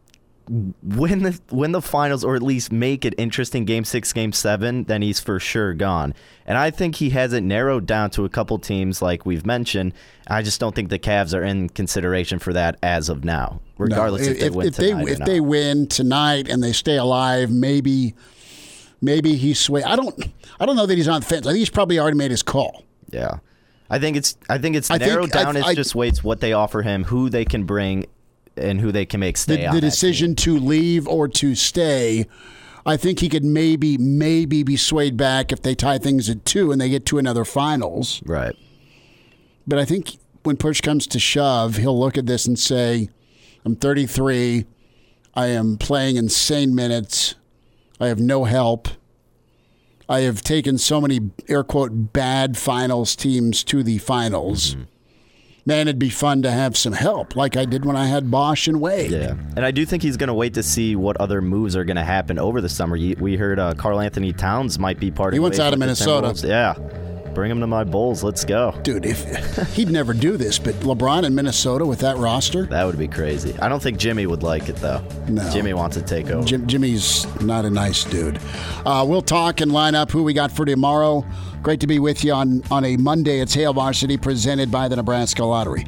win the win the finals or at least make it interesting game six, game seven, then he's for sure gone. And I think he has it narrowed down to a couple teams like we've mentioned. I just don't think the Cavs are in consideration for that as of now, regardless no, if, if they win if tonight they, or If not. they win tonight and they stay alive, maybe maybe he's sway. I don't I don't know that he's on the fence. I think he's probably already made his call. Yeah. I think it's I think it's I narrowed think, down. I, it's I, just waits what they offer him, who they can bring, and who they can make stay the, on the that decision team. to leave or to stay. I think he could maybe maybe be swayed back if they tie things at two and they get to another finals. Right. But I think when push comes to shove, he'll look at this and say, I'm thirty-three. I am playing insane minutes. I have no help. I have taken so many, air quote, bad finals teams to the finals. Mm-hmm. Man, it'd be fun to have some help like I did when I had Bosch and Wade. Yeah, and I do think he's going to wait to see what other moves are going to happen over the summer. We heard uh, Karl Anthony Towns might be part of He wants out of Minnesota. Yeah. Bring him to my Bulls. Let's go. Dude, if he'd never do this, but LeBron in Minnesota with that roster? That would be crazy. I don't think Jimmy would like it, though. No. Jimmy wants to take over. Jim, Jimmy's not a nice dude. Uh, we'll talk and line up who we got for tomorrow. Great to be with you on, on a Monday. It's Hail Varsity presented by the Nebraska Lottery.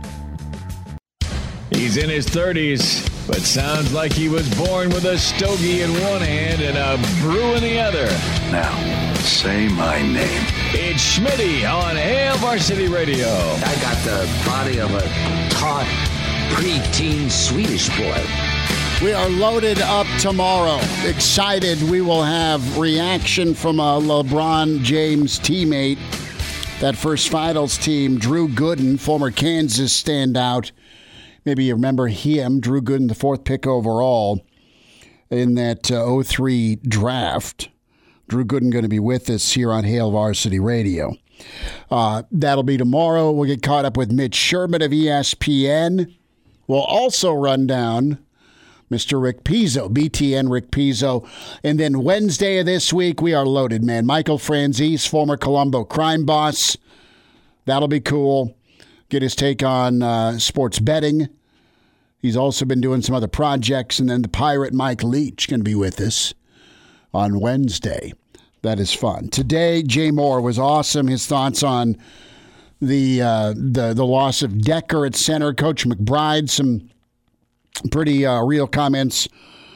He's in his thirties, but sounds like he was born with a stogie in one hand and a brew in the other. Now, say my name. It's Schmitty on Hail Varsity Radio. I got the body of a taut, preteen Swedish boy. We are loaded up tomorrow. Excited. We will have reaction from a LeBron James teammate. That first finals team, Drew Gooden, former Kansas standout. Maybe you remember him, Drew Gooden, the fourth pick overall in that uh, oh three draft. Drew Gooden going to be with us here on Hail Varsity Radio. Uh, that'll be tomorrow. We'll get caught up with Mitch Sherman of E S P N. We'll also run down Mister Rick Pizzo, B T N Rick Pizzo. And then Wednesday of this week, we are loaded, man. Michael Franzese, former Colombo crime boss. That'll be cool. Get his take on uh, sports betting. He's also been doing some other projects. And then the Pirate Mike Leach going to be with us on Wednesday. That is fun. Today, Jay Moore was awesome. His thoughts on the uh, the the loss of Decker at center. Coach McBride, some pretty uh, real comments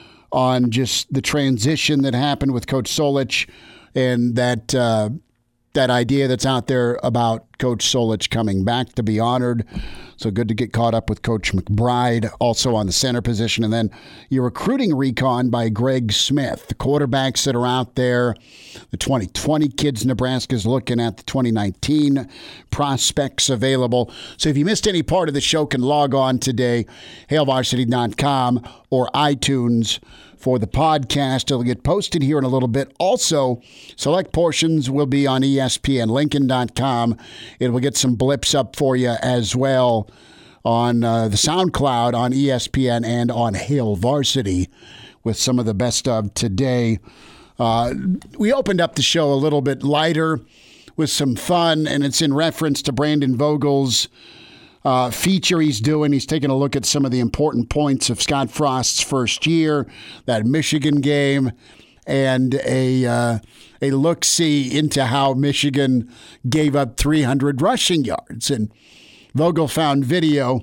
on just the transition that happened with Coach Solich and that uh, that idea that's out there about Coach Solich coming back to be honored. So good to get caught up with Coach McBride, also on the center position. And then your recruiting recon by Greg Smith, the quarterbacks that are out there, the twenty twenty kids Nebraska's looking at, the twenty nineteen prospects available. So if you missed any part of the show, can log on today, hail varsity dot com or iTunes for the podcast. It'll get posted here in a little bit. Also, select portions will be on E S P N Lincoln dot com. It will get some blips up for you as well on uh, the SoundCloud, on E S P N, and on Hail Varsity with some of the best of today. Uh, we opened up the show a little bit lighter with some fun, and it's in reference to Brandon Vogel's uh, feature he's doing. He's taking a look at some of the important points of Scott Frost's first year, that Michigan game, and a uh, a look-see into how Michigan gave up three hundred rushing yards. And Vogel found video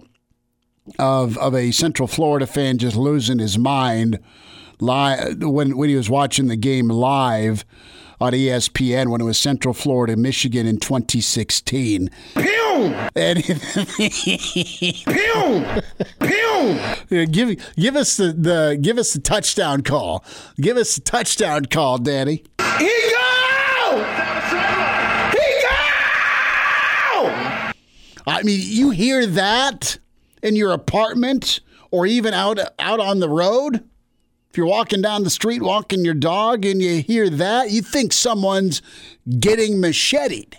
of of a Central Florida fan just losing his mind live when when he was watching the game live on E S P N when it was Central Florida, Michigan in twenty sixteen. Pew! And Pew! Pew! give give us the, the give us the touchdown call. Give us the touchdown call, Danny. He go! He go! I mean, you hear that in your apartment or even out out on the road? If you're walking down the street, walking your dog, and you hear that, you think someone's getting macheted.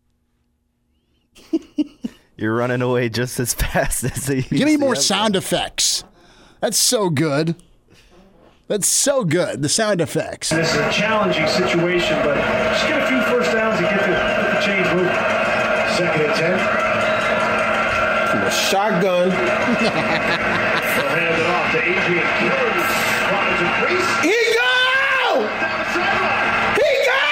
You're running away just as fast as they Give me more sound effects. That's so good. That's so good, the sound effects. This is a challenging situation, but just get a few first downs and get the, get the chains moving. Second and ten. From a shotgun. hand it off to Adrian Killers. Finds a crease. He go! Down the sideline. He go!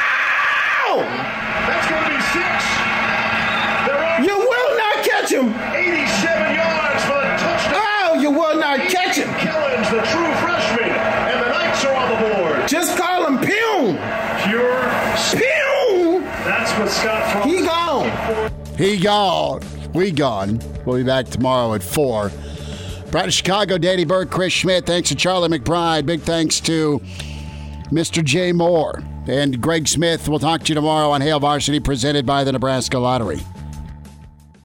That's going to be six. They're on. You will not catch him. eighty-seven yards for a touchdown. Oh, you will not catch him. Killins, the true freshman, and the Knights are on the board. Just call him Pew. Pure. Pew. That's what Scott Frost. He gone. He gone. We gone. We'll be back tomorrow at four. Pride of Chicago, Danny Burke, Chris Schmidt. Thanks to Charlie McBride. Big thanks to Mister Jay Moore and Greg Smith. We'll talk to you tomorrow on Hail Varsity, presented by the Nebraska Lottery.